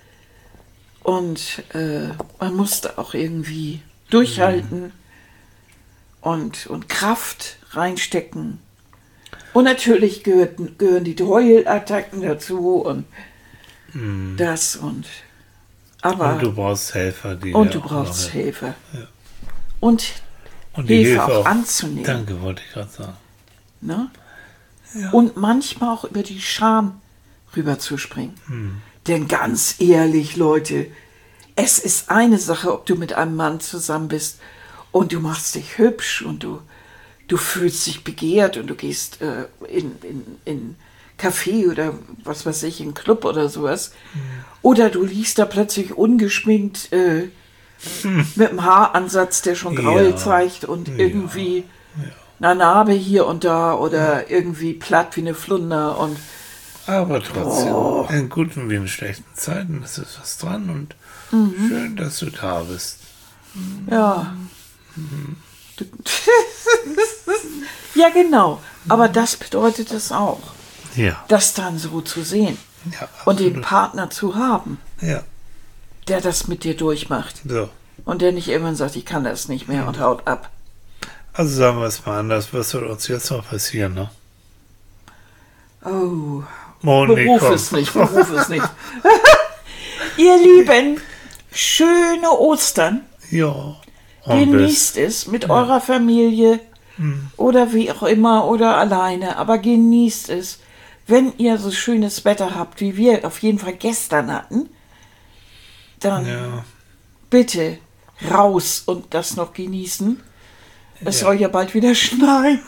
Und man muss da auch irgendwie durchhalten und Kraft reinstecken. Und natürlich gehören die Heulattacken dazu und das und Aber Und du brauchst Helfer, die und dir du auch brauchst noch Hilfe. Ja. Und die Hilfe auch anzunehmen. Danke, wollte ich gerade sagen. Ne? Ja. Und manchmal auch über die Scham rüberzuspringen. Denn ganz ehrlich, Leute, es ist eine Sache, ob du mit einem Mann zusammen bist und du machst dich hübsch und du fühlst dich begehrt und du gehst in Café oder was weiß ich, in Club oder sowas. Oder du liegst da plötzlich ungeschminkt mit einem Haaransatz, der schon Graue Ja. zeigt und irgendwie eine Narbe hier und da oder irgendwie platt wie eine Flunder und Aber trotzdem, in guten wie in schlechten Zeiten ist es was dran und schön, dass du da bist. ja. Ja, genau. Aber das bedeutet es auch, Ja. das dann so zu sehen Ja, und den absolut. Partner zu haben, Ja, der das mit dir durchmacht so. und der nicht irgendwann sagt, ich kann das nicht mehr und haut ab. Also sagen wir es mal anders, was soll uns jetzt noch passieren, ne? Oh, Moni, beruf komm. es nicht, beruf es nicht. Ihr Lieben, schöne Ostern. Ja. Und Genießt es mit eurer Familie oder wie auch immer oder alleine, aber genießt es. Wenn ihr so schönes Wetter habt, wie wir auf jeden Fall gestern hatten, dann Ja, bitte raus und das noch genießen. Es Ja. soll ja bald wieder schneien.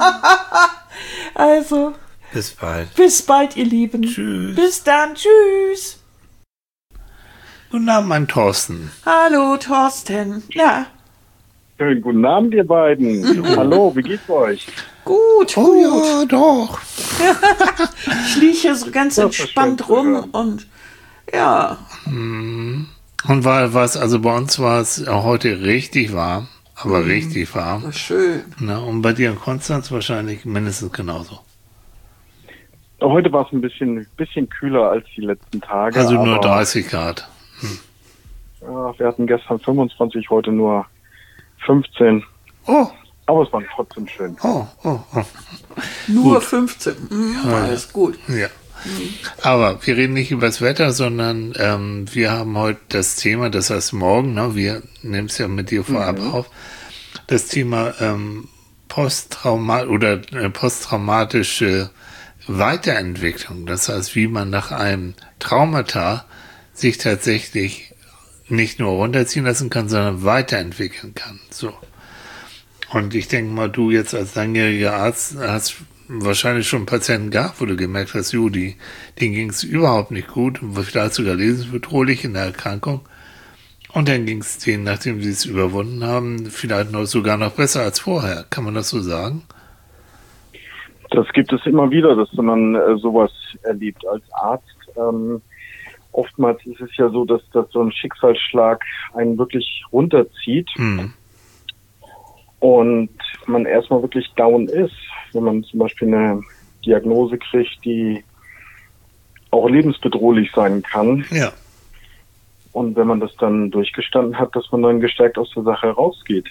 Also, bis bald. bis bald, ihr Lieben. Tschüss. Bis dann. Tschüss. Guten Abend, mein Thorsten. Hallo, Thorsten. Ja, Schönen guten Abend, ihr beiden. Hallo, wie geht's euch? gut, Oh gut. ja, doch. Ich liege hier so ganz Das ist entspannt schön zu rum hören. und ja, Und also bei uns war es heute richtig warm, aber richtig warm. war schön. Na, und bei dir in Konstanz wahrscheinlich mindestens genauso. Heute war es ein bisschen kühler als die letzten Tage. Also nur aber, 30 Grad. ja, wir hatten gestern 25, heute nur 15. Oh, Aber es war trotzdem schön. oh. Nur Gut. 15. Alles gut. Ja. Aber wir reden nicht über das Wetter, sondern wir haben heute das Thema, das heißt morgen, ne, wir nehmen es ja mit dir vorab auf, das Thema posttraumatische Weiterentwicklung. Das heißt, wie man nach einem Traumata sich tatsächlich nicht nur runterziehen lassen kann, sondern weiterentwickeln kann. So. Und ich denke mal, du jetzt als langjähriger Arzt hast wahrscheinlich schon Patienten gehabt, wo du gemerkt hast, denen ging es überhaupt nicht gut, vielleicht sogar lebensbedrohlich in der Erkrankung. Und dann ging es denen, nachdem sie es überwunden haben, vielleicht sogar noch besser als vorher. Kann man das so sagen? Das gibt es immer wieder, dass man sowas erlebt als Arzt. Oftmals ist es ja so, dass so ein Schicksalsschlag einen wirklich runterzieht und man erstmal wirklich down ist. Wenn man zum Beispiel eine Diagnose kriegt, die auch lebensbedrohlich sein kann. Ja. Und wenn man das dann durchgestanden hat, dass man dann gestärkt aus der Sache rausgeht.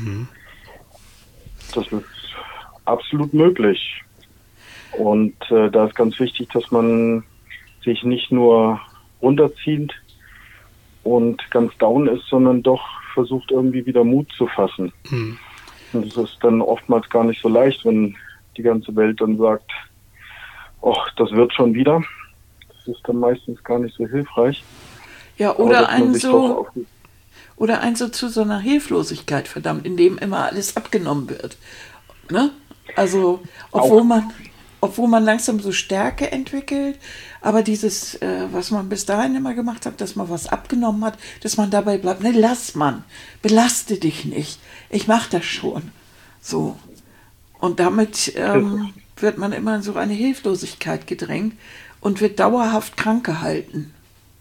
Das ist absolut möglich. Und da ist ganz wichtig, dass man sich nicht nur runterzieht und ganz down ist, sondern doch versucht irgendwie wieder Mut zu fassen. Und das ist dann oftmals gar nicht so leicht, wenn die ganze Welt dann sagt, ach, das wird schon wieder. Das ist dann meistens gar nicht so hilfreich. Ja, Aber oder dass man einen sich doch so, auf- oder einen so zu so einer Hilflosigkeit, verdammt, in dem immer alles abgenommen wird. Ne? Also, obwohl man langsam so Stärke entwickelt, aber dieses, was man bis dahin immer gemacht hat, dass man was abgenommen hat, dass man dabei bleibt, ne, lass man, belaste dich nicht, ich mach das schon. So. Und damit wird man immer in so eine Hilflosigkeit gedrängt und wird dauerhaft krank gehalten.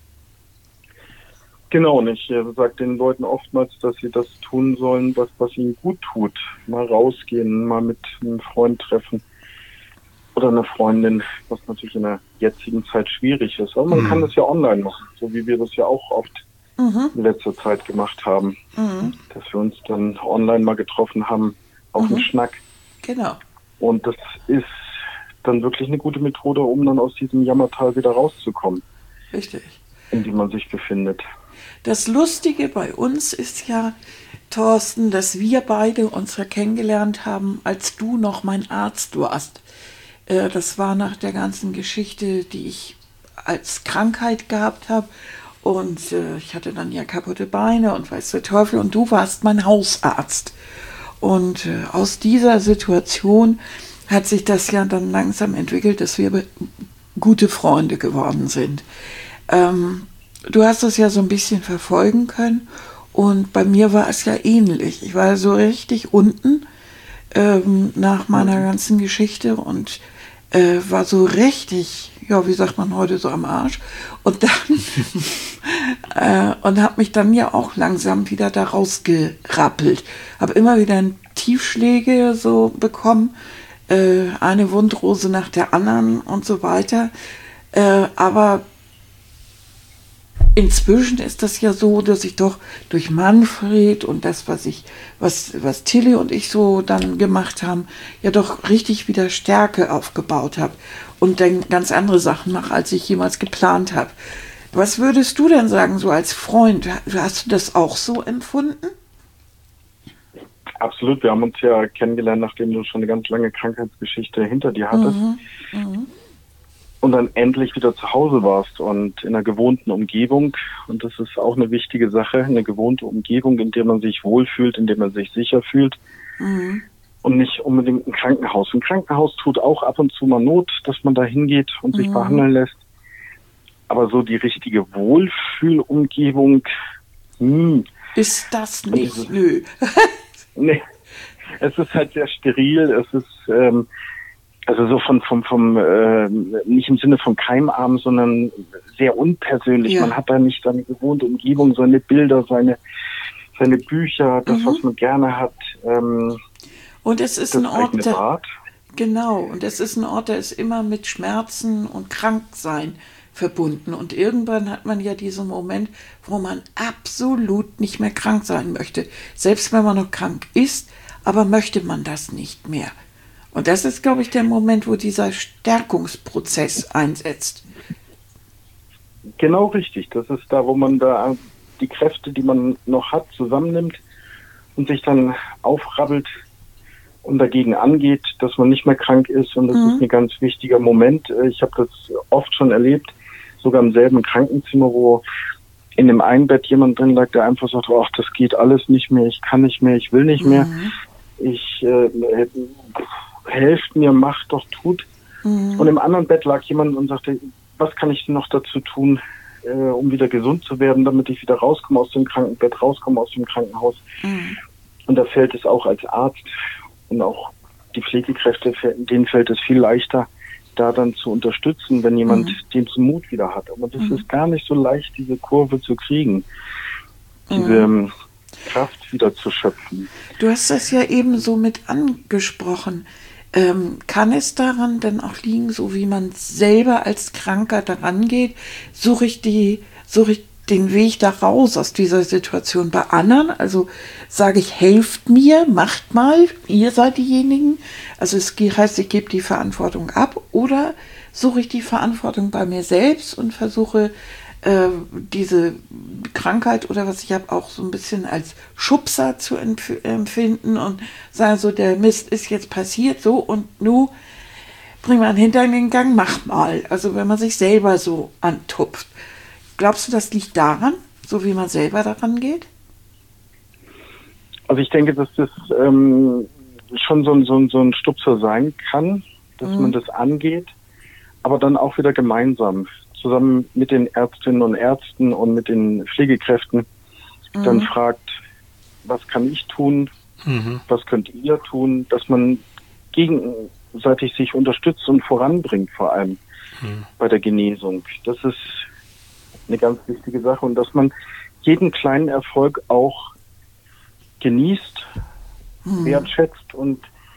Genau, und ich sage den Leuten oftmals, dass sie das tun sollen, was ihnen gut tut. Mal rausgehen, mal mit einem Freund treffen oder einer Freundin, was natürlich in der jetzigen Zeit schwierig ist. Aber man kann das ja online machen, so wie wir das ja auch oft in letzter Zeit gemacht haben. Dass wir uns dann online mal getroffen haben auf einen Schnack. Genau. Und das ist dann wirklich eine gute Methode, um dann aus diesem Jammertal wieder rauszukommen, Richtig. in dem man sich befindet. Das Lustige bei uns ist ja, Thorsten, dass wir beide uns ja kennengelernt haben, als du noch mein Arzt warst. Das war nach der ganzen Geschichte, die ich als Krankheit gehabt habe. Und ich hatte dann ja kaputte Beine und weiß der Teufel. Und du warst mein Hausarzt. Und aus dieser Situation hat sich das ja dann langsam entwickelt, dass wir gute Freunde geworden sind. Du hast es ja so ein bisschen verfolgen können. Und bei mir war es ja ähnlich. Ich war so richtig unten nach meiner ganzen Geschichte und war so richtig, ja, wie sagt man heute, so am Arsch. Und dann und habe mich dann ja auch langsam wieder da rausgerappelt. Habe immer wieder Tiefschläge so bekommen, eine Wundrose nach der anderen und so weiter. Aber inzwischen ist das ja so, dass ich doch durch Manfred und das, was Tilly und ich so dann gemacht haben, ja doch richtig wieder Stärke aufgebaut habe und dann ganz andere Sachen mache, als ich jemals geplant habe. Was würdest du denn sagen, so als Freund? Hast du das auch so empfunden? Absolut, wir haben uns ja kennengelernt, nachdem du schon eine ganz lange Krankheitsgeschichte hinter dir hattest. Und dann endlich wieder zu Hause warst und in einer gewohnten Umgebung. Und das ist auch eine wichtige Sache, eine gewohnte Umgebung, in der man sich wohlfühlt, in der man sich sicher fühlt. Und nicht unbedingt ein Krankenhaus. Ein Krankenhaus tut auch ab und zu mal Not, dass man da hingeht und sich behandeln lässt. Aber so die richtige Wohlfühlumgebung, ist das nicht? Nö. Nee, es ist halt sehr steril, es ist also so vom nicht im Sinne von keimarm, sondern sehr unpersönlich. Ja. Man hat da nicht seine gewohnte Umgebung, seine Bilder, seine Bücher, das, was man gerne hat. Und es ist ein Ort, genau, und es ist ein Ort, der ist immer mit Schmerzen und Kranksein verbunden. Und irgendwann hat man ja diesen Moment, wo man absolut nicht mehr krank sein möchte. Selbst wenn man noch krank ist, aber möchte man das nicht mehr. Und das ist, glaube ich, der Moment, wo dieser Stärkungsprozess einsetzt. Genau richtig. Das ist da, wo man da die Kräfte, die man noch hat, zusammennimmt und sich dann aufrabbelt und dagegen angeht, dass man nicht mehr krank ist. Und das ist ein ganz wichtiger Moment. Ich habe das oft schon erlebt, sogar im selben Krankenzimmer, wo in dem einen Bett jemand drin lag, der einfach sagt, ach, das geht alles nicht mehr, ich kann nicht mehr, ich will nicht mehr. Ich helft mir, macht doch, tut. Und im anderen Bett lag jemand und sagte, was kann ich noch dazu tun, um wieder gesund zu werden, damit ich wieder rauskomme aus dem Krankenbett, rauskomme aus dem Krankenhaus. Und da fällt es auch als Arzt und auch die Pflegekräfte, denen fällt es viel leichter, da dann zu unterstützen, wenn jemand den Mut wieder hat. Aber das ist gar nicht so leicht, diese Kurve zu kriegen, diese Kraft wieder zu schöpfen. Du hast das ja eben so mit angesprochen. Kann es daran denn auch liegen, so wie man selber als Kranker daran geht, suche ich den Weg da raus aus dieser Situation bei anderen? Also sage ich, helft mir, macht mal, ihr seid diejenigen. Also es heißt, ich gebe die Verantwortung ab, oder suche ich die Verantwortung bei mir selbst und versuche diese Krankheit oder was ich habe auch so ein bisschen als Schubser zu empfinden und sagen so, der Mist ist jetzt passiert, so, und nu bring mal einen Hintern in den Gang, mach mal. Also wenn man sich selber so antupft. Glaubst du, das liegt daran, so wie man selber daran geht? Also ich denke, dass das schon so ein Stupser sein kann, dass man das angeht, aber dann auch wieder gemeinsam, zusammen mit den Ärztinnen und Ärzten und mit den Pflegekräften, dann fragt, was kann ich tun, was könnt ihr tun, dass man gegenseitig sich unterstützt und voranbringt, vor allem bei der Genesung. Das ist eine ganz wichtige Sache, und dass man jeden kleinen Erfolg auch genießt, wertschätzt und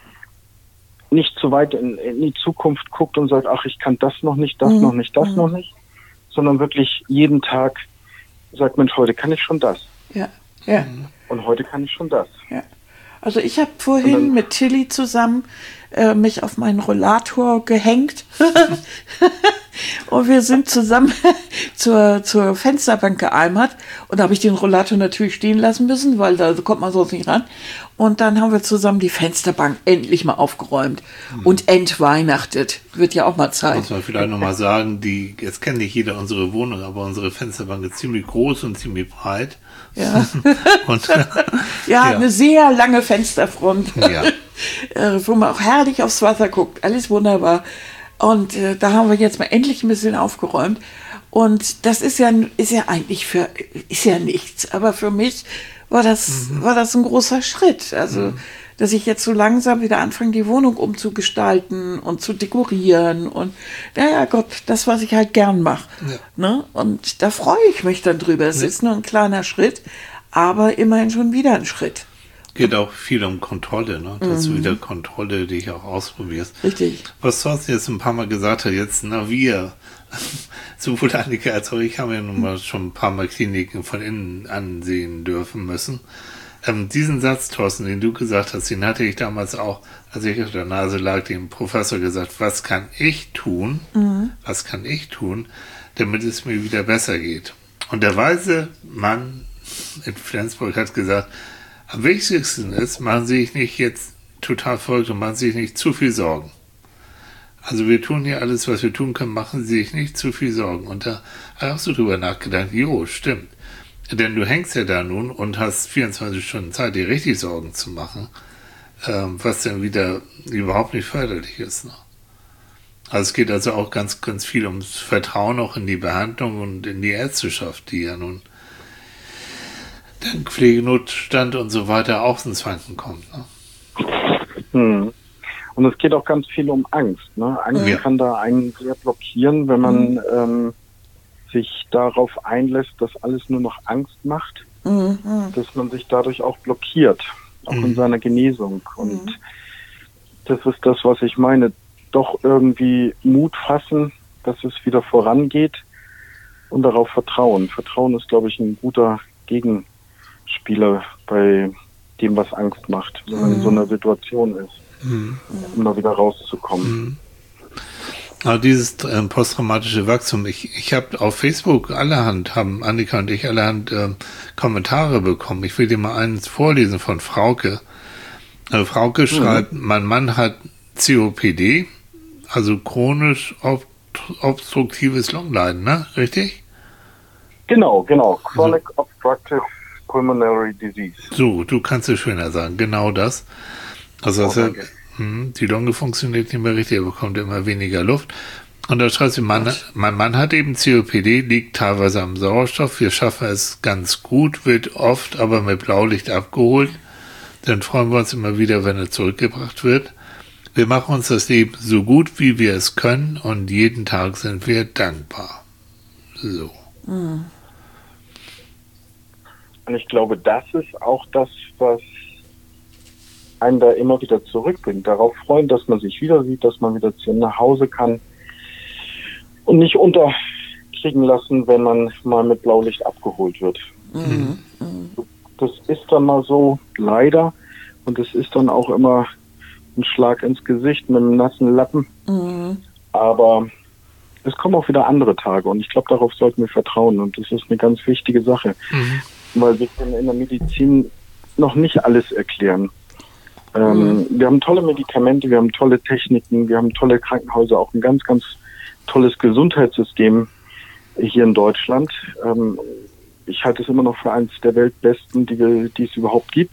nicht zu weit in die Zukunft guckt und sagt, ach, ich kann das noch nicht, das noch nicht, das noch nicht, sondern wirklich jeden Tag sagt, Mensch, heute kann ich schon das. Ja, ja. Und heute kann ich schon das. Ja. Also ich habe vorhin mit Tilly zusammen mich auf meinen Rollator gehängt Und wir sind zusammen zur Fensterbank geeimert. Und da habe ich den Rollator natürlich stehen lassen müssen, weil da kommt man sonst nicht ran. Und dann haben wir zusammen die Fensterbank endlich mal aufgeräumt und entweihnachtet. Wird ja auch mal Zeit. Muss man vielleicht nochmal sagen, jetzt kennt nicht jeder unsere Wohnung, aber unsere Fensterbank ist ziemlich groß und ziemlich breit. Ja, Und, ja, eine sehr lange Fensterfront, Ja. Wo man auch herrlich aufs Wasser guckt. Alles wunderbar. Und da haben wir jetzt mal endlich ein bisschen aufgeräumt. Und das ist ja eigentlich ist ja nichts. Aber für mich war das ein großer Schritt. Also, dass ich jetzt so langsam wieder anfange, die Wohnung umzugestalten und zu dekorieren. Und naja, Gott, das, was ich halt gern mache. Ja. Ne? Und da freue ich mich dann drüber. Es ist nur ein kleiner Schritt, aber immerhin schon wieder ein Schritt. Geht auch viel um Kontrolle, ne? Dass du wieder Kontrolle dich auch ausprobierst. Richtig. Was Thorsten jetzt ein paar Mal gesagt hat, jetzt, wir, sowohl Annika als auch ich haben ja nun mal schon ein paar Mal Kliniken von innen ansehen dürfen müssen. Diesen Satz, Thorsten, den du gesagt hast, den hatte ich damals auch, als ich auf der Nase lag, dem Professor gesagt, was kann ich tun, damit es mir wieder besser geht? Und der weise Mann in Flensburg hat gesagt, am wichtigsten ist, machen Sie sich nicht jetzt total verrückt und machen Sie sich nicht zu viel Sorgen. Also wir tun hier alles, was wir tun können, machen Sie sich nicht zu viel Sorgen. Und da habe ich auch so drüber nachgedacht, jo, stimmt. Denn du hängst ja da nun und hast 24 Stunden Zeit, dir richtig Sorgen zu machen, was dann wieder überhaupt nicht förderlich ist. Ne? Also es geht also auch ganz, ganz viel ums Vertrauen auch in die Behandlung und in die Ärzteschaft, die ja nun dank Pflegenotstand und so weiter auch ins Wanken kommt. Ne? Und es geht auch ganz viel um Angst. Ne? Angst kann da einen sehr blockieren, wenn man sich darauf einlässt, dass alles nur noch Angst macht, dass man sich dadurch auch blockiert, auch in seiner Genesung. Und das ist das, was ich meine. Doch irgendwie Mut fassen, dass es wieder vorangeht und darauf vertrauen. Vertrauen ist, glaube ich, ein guter Gegenspieler bei dem, was Angst macht, wenn man in so einer Situation ist, um da wieder rauszukommen. Aber dieses posttraumatische Wachstum, ich habe auf Facebook haben Annika und ich allerhand Kommentare bekommen. Ich will dir mal eins vorlesen von Frauke. Frauke schreibt, mein Mann hat COPD, also chronisch obstruktives Lungenleiden, ne? Richtig? Genau. Chronic Obstructive Pulmonary Disease. So, du kannst es schöner sagen, genau das. Also das heißt, die Lunge funktioniert nicht mehr richtig, er bekommt immer weniger Luft. Und da schreibt sie, mein Mann hat eben COPD, liegt teilweise am Sauerstoff, wir schaffen es ganz gut, wird oft aber mit Blaulicht abgeholt. Dann freuen wir uns immer wieder, wenn er zurückgebracht wird. Wir machen uns das Leben so gut, wie wir es können und jeden Tag sind wir dankbar. So. Und ich glaube, das ist auch das, was einen da immer wieder zurückbringt. Darauf freuen, dass man sich wieder sieht, dass man wieder nach Hause kann und nicht unterkriegen lassen, wenn man mal mit Blaulicht abgeholt wird. Das ist dann mal so, leider. Und es ist dann auch immer ein Schlag ins Gesicht mit einem nassen Lappen. Aber es kommen auch wieder andere Tage und ich glaube, darauf sollten wir vertrauen und das ist eine ganz wichtige Sache, weil wir können in der Medizin noch nicht alles erklären. Wir haben tolle Medikamente, wir haben tolle Techniken, wir haben tolle Krankenhäuser, auch ein ganz, ganz tolles Gesundheitssystem hier in Deutschland. Ich halte es immer noch für eines der weltbesten, die es überhaupt gibt.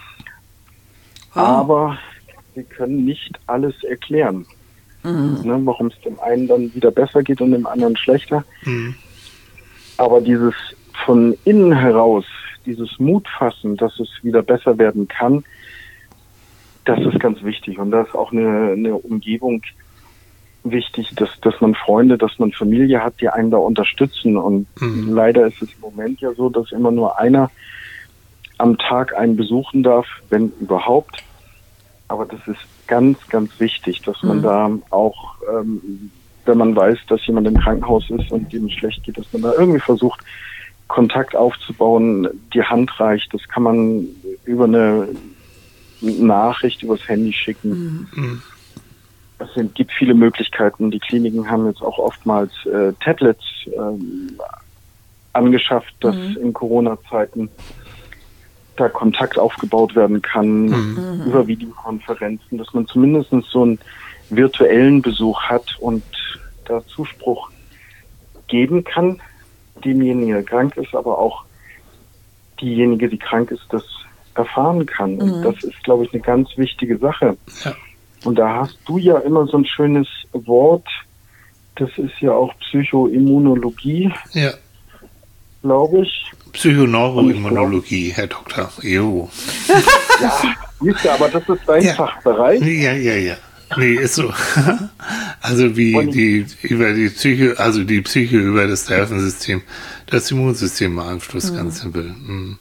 Aber wir können nicht alles erklären. Ne, warum es dem einen dann wieder besser geht und dem anderen schlechter. Aber dieses von innen heraus, dieses Mutfassen, dass es wieder besser werden kann, das ist ganz wichtig. Und da ist auch eine Umgebung wichtig, dass man Freunde, dass man Familie hat, die einen da unterstützen. Und leider ist es im Moment ja so, dass immer nur einer am Tag einen besuchen darf, wenn überhaupt. Aber das ist ganz, ganz wichtig, dass man da auch, wenn man weiß, dass jemand im Krankenhaus ist und dem schlecht geht, dass man da irgendwie versucht, Kontakt aufzubauen, die Hand reicht. Das kann man über eine Nachricht übers Handy schicken. gibt viele Möglichkeiten. Die Kliniken haben jetzt auch oftmals Tablets angeschafft, dass in Corona-Zeiten da Kontakt aufgebaut werden kann über Videokonferenzen, dass man zumindest so einen virtuellen Besuch hat und da Zuspruch geben kann, demjenigen, der krank ist, aber auch diejenige, die krank ist, das erfahren kann. Und das ist, glaube ich, eine ganz wichtige Sache. Ja. Und da hast du ja immer so ein schönes Wort, das ist ja auch Psychoimmunologie, Ja. glaube ich. Psychoneuroimmunologie, Herr Doktor. Jo. Ja, siehst du, aber das ist dein Fachbereich. Ja. Nee, ist so. Also wie Und die Psyche über das Nervensystem, das Immunsystem beeinflusst, ganz simpel.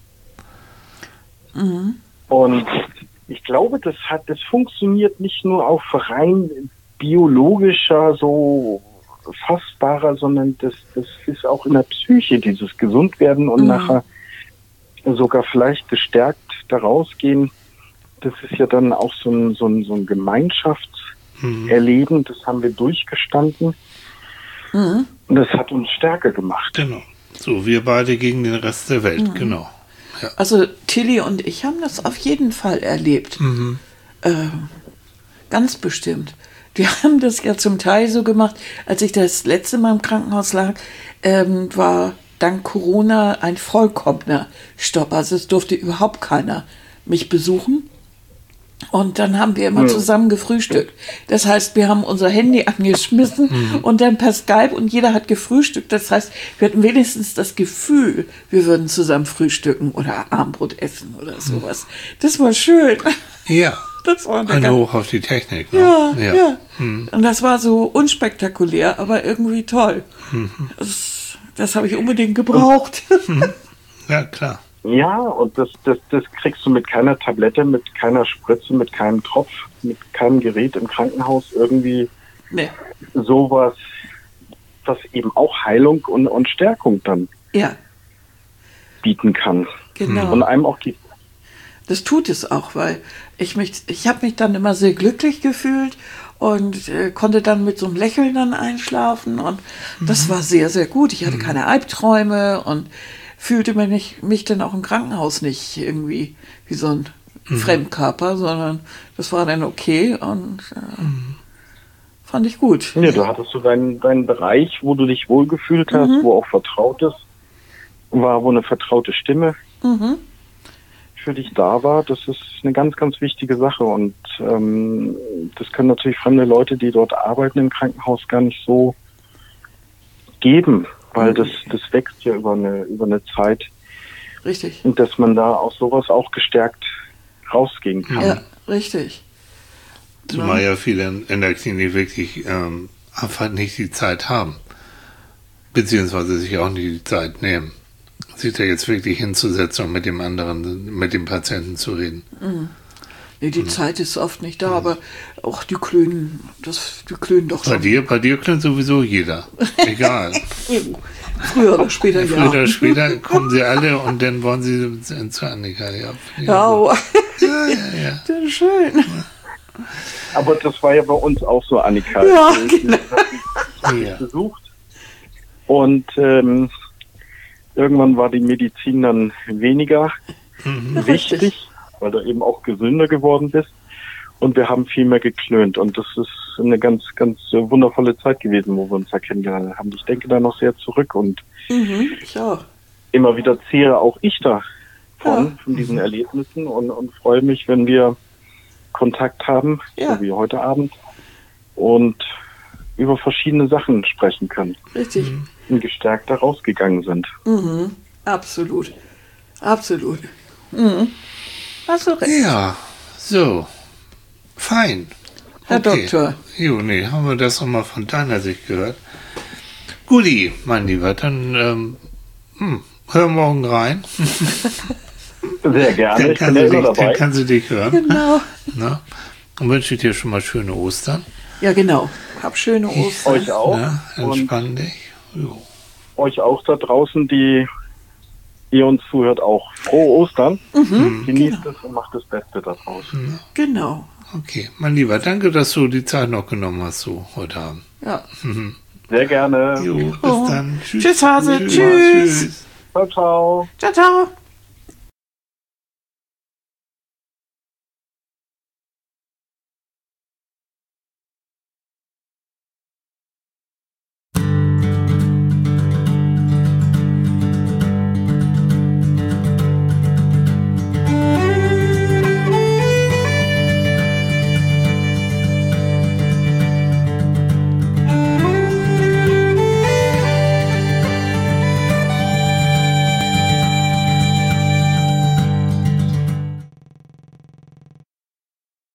Und ich glaube, das funktioniert nicht nur auf rein biologischer, so fassbarer, sondern das ist auch in der Psyche, dieses Gesundwerden und nachher sogar vielleicht gestärkt da rausgehen. Das ist ja dann auch so ein Gemeinschaftserleben, das haben wir durchgestanden. Und das hat uns stärker gemacht. Genau. So, wir beide gegen den Rest der Welt, genau. Ja. Also Tilly und ich haben das auf jeden Fall erlebt. Ganz bestimmt. Wir haben das ja zum Teil so gemacht, als ich das letzte Mal im Krankenhaus lag, war dank Corona ein vollkommener Stopp. Also es durfte überhaupt keiner mich besuchen. Und dann haben wir immer zusammen gefrühstückt. Das heißt, wir haben unser Handy angeschmissen und dann per Skype und jeder hat gefrühstückt. Das heißt, wir hatten wenigstens das Gefühl, wir würden zusammen frühstücken oder Abendbrot essen oder sowas. Das war schön. Ja. Das war Ein Hoch auf die Technik. Ne? Ja. Und das war so unspektakulär, aber irgendwie toll. Das habe ich unbedingt gebraucht. Ja, klar. Ja, und das kriegst du mit keiner Tablette, mit keiner Spritze, mit keinem Tropf, mit keinem Gerät im Krankenhaus irgendwie sowas, was eben auch Heilung und Stärkung dann bieten kann. Genau. Und einem auch gibt. Das tut es auch, weil ich habe mich dann immer sehr glücklich gefühlt und konnte dann mit so einem Lächeln dann einschlafen und das war sehr, sehr gut. Ich hatte keine Albträume und fühlte mich dann auch im Krankenhaus nicht irgendwie wie so ein Fremdkörper, sondern das war dann okay und fand ich gut. Ja, du hattest so deinen Bereich, wo du dich wohlgefühlt hast, wo auch Vertrautes war, wo eine vertraute Stimme für dich da war. Das ist eine ganz, ganz wichtige Sache und das können natürlich fremde Leute, die dort arbeiten im Krankenhaus, gar nicht so geben, weil das wächst ja über eine Zeit. Richtig. Und dass man da aus sowas auch gestärkt rausgehen kann. Ja, richtig. Zumal ja viele in der Klinik wirklich einfach nicht die Zeit haben. Beziehungsweise sich auch nicht die Zeit nehmen, sich da jetzt wirklich hinzusetzen und mit dem Patienten zu reden. Nee, die Zeit ist oft nicht da, aber auch die klönen doch schon. Bei dir klönt sowieso jeder. Egal. Früher oder später, ja. Früher oder später kommen sie alle und dann wollen sie zu Annika. Ja, Ja. Ja. Das ist schön. Aber das war ja bei uns auch so, Annika. Ja, genau. Ich besucht. Und irgendwann war die Medizin dann weniger wichtig, weil du eben auch gesünder geworden bist. Und wir haben viel mehr geklönt. Und das ist eine ganz, ganz wundervolle Zeit gewesen, wo wir uns da kennengelernt haben. Ich denke da noch sehr zurück. Und Ich auch. immer wieder zehre auch ich da von diesen Erlebnissen und freue mich, wenn wir Kontakt haben, so wie heute Abend, und über verschiedene Sachen sprechen können. Richtig. Und gestärkt da rausgegangen sind. Absolut. Absolut. Hast du recht. Ja, so. Fein. Herr Doktor. Jo, nee, haben wir das nochmal von deiner Sicht gehört. Guti, mein Lieber, dann hör morgen rein. Sehr gerne. Dann kannst du dich hören. Genau. Na? Und wünsche dir schon mal schöne Ostern. Ja, genau. Hab schöne Ostern. Euch auch. Na, entspann dich. Jo. Euch auch da draußen, die ihr uns zuhört, auch frohe Ostern. Genießt es und macht das Beste da draußen. Genau. Okay, mein Lieber, danke, dass du die Zeit noch genommen hast, so heute Abend. Ja. Sehr gerne. Jo, bis dann. Tschüss, Hase. Tschüss. Ciao, ciao. Ciao, ciao.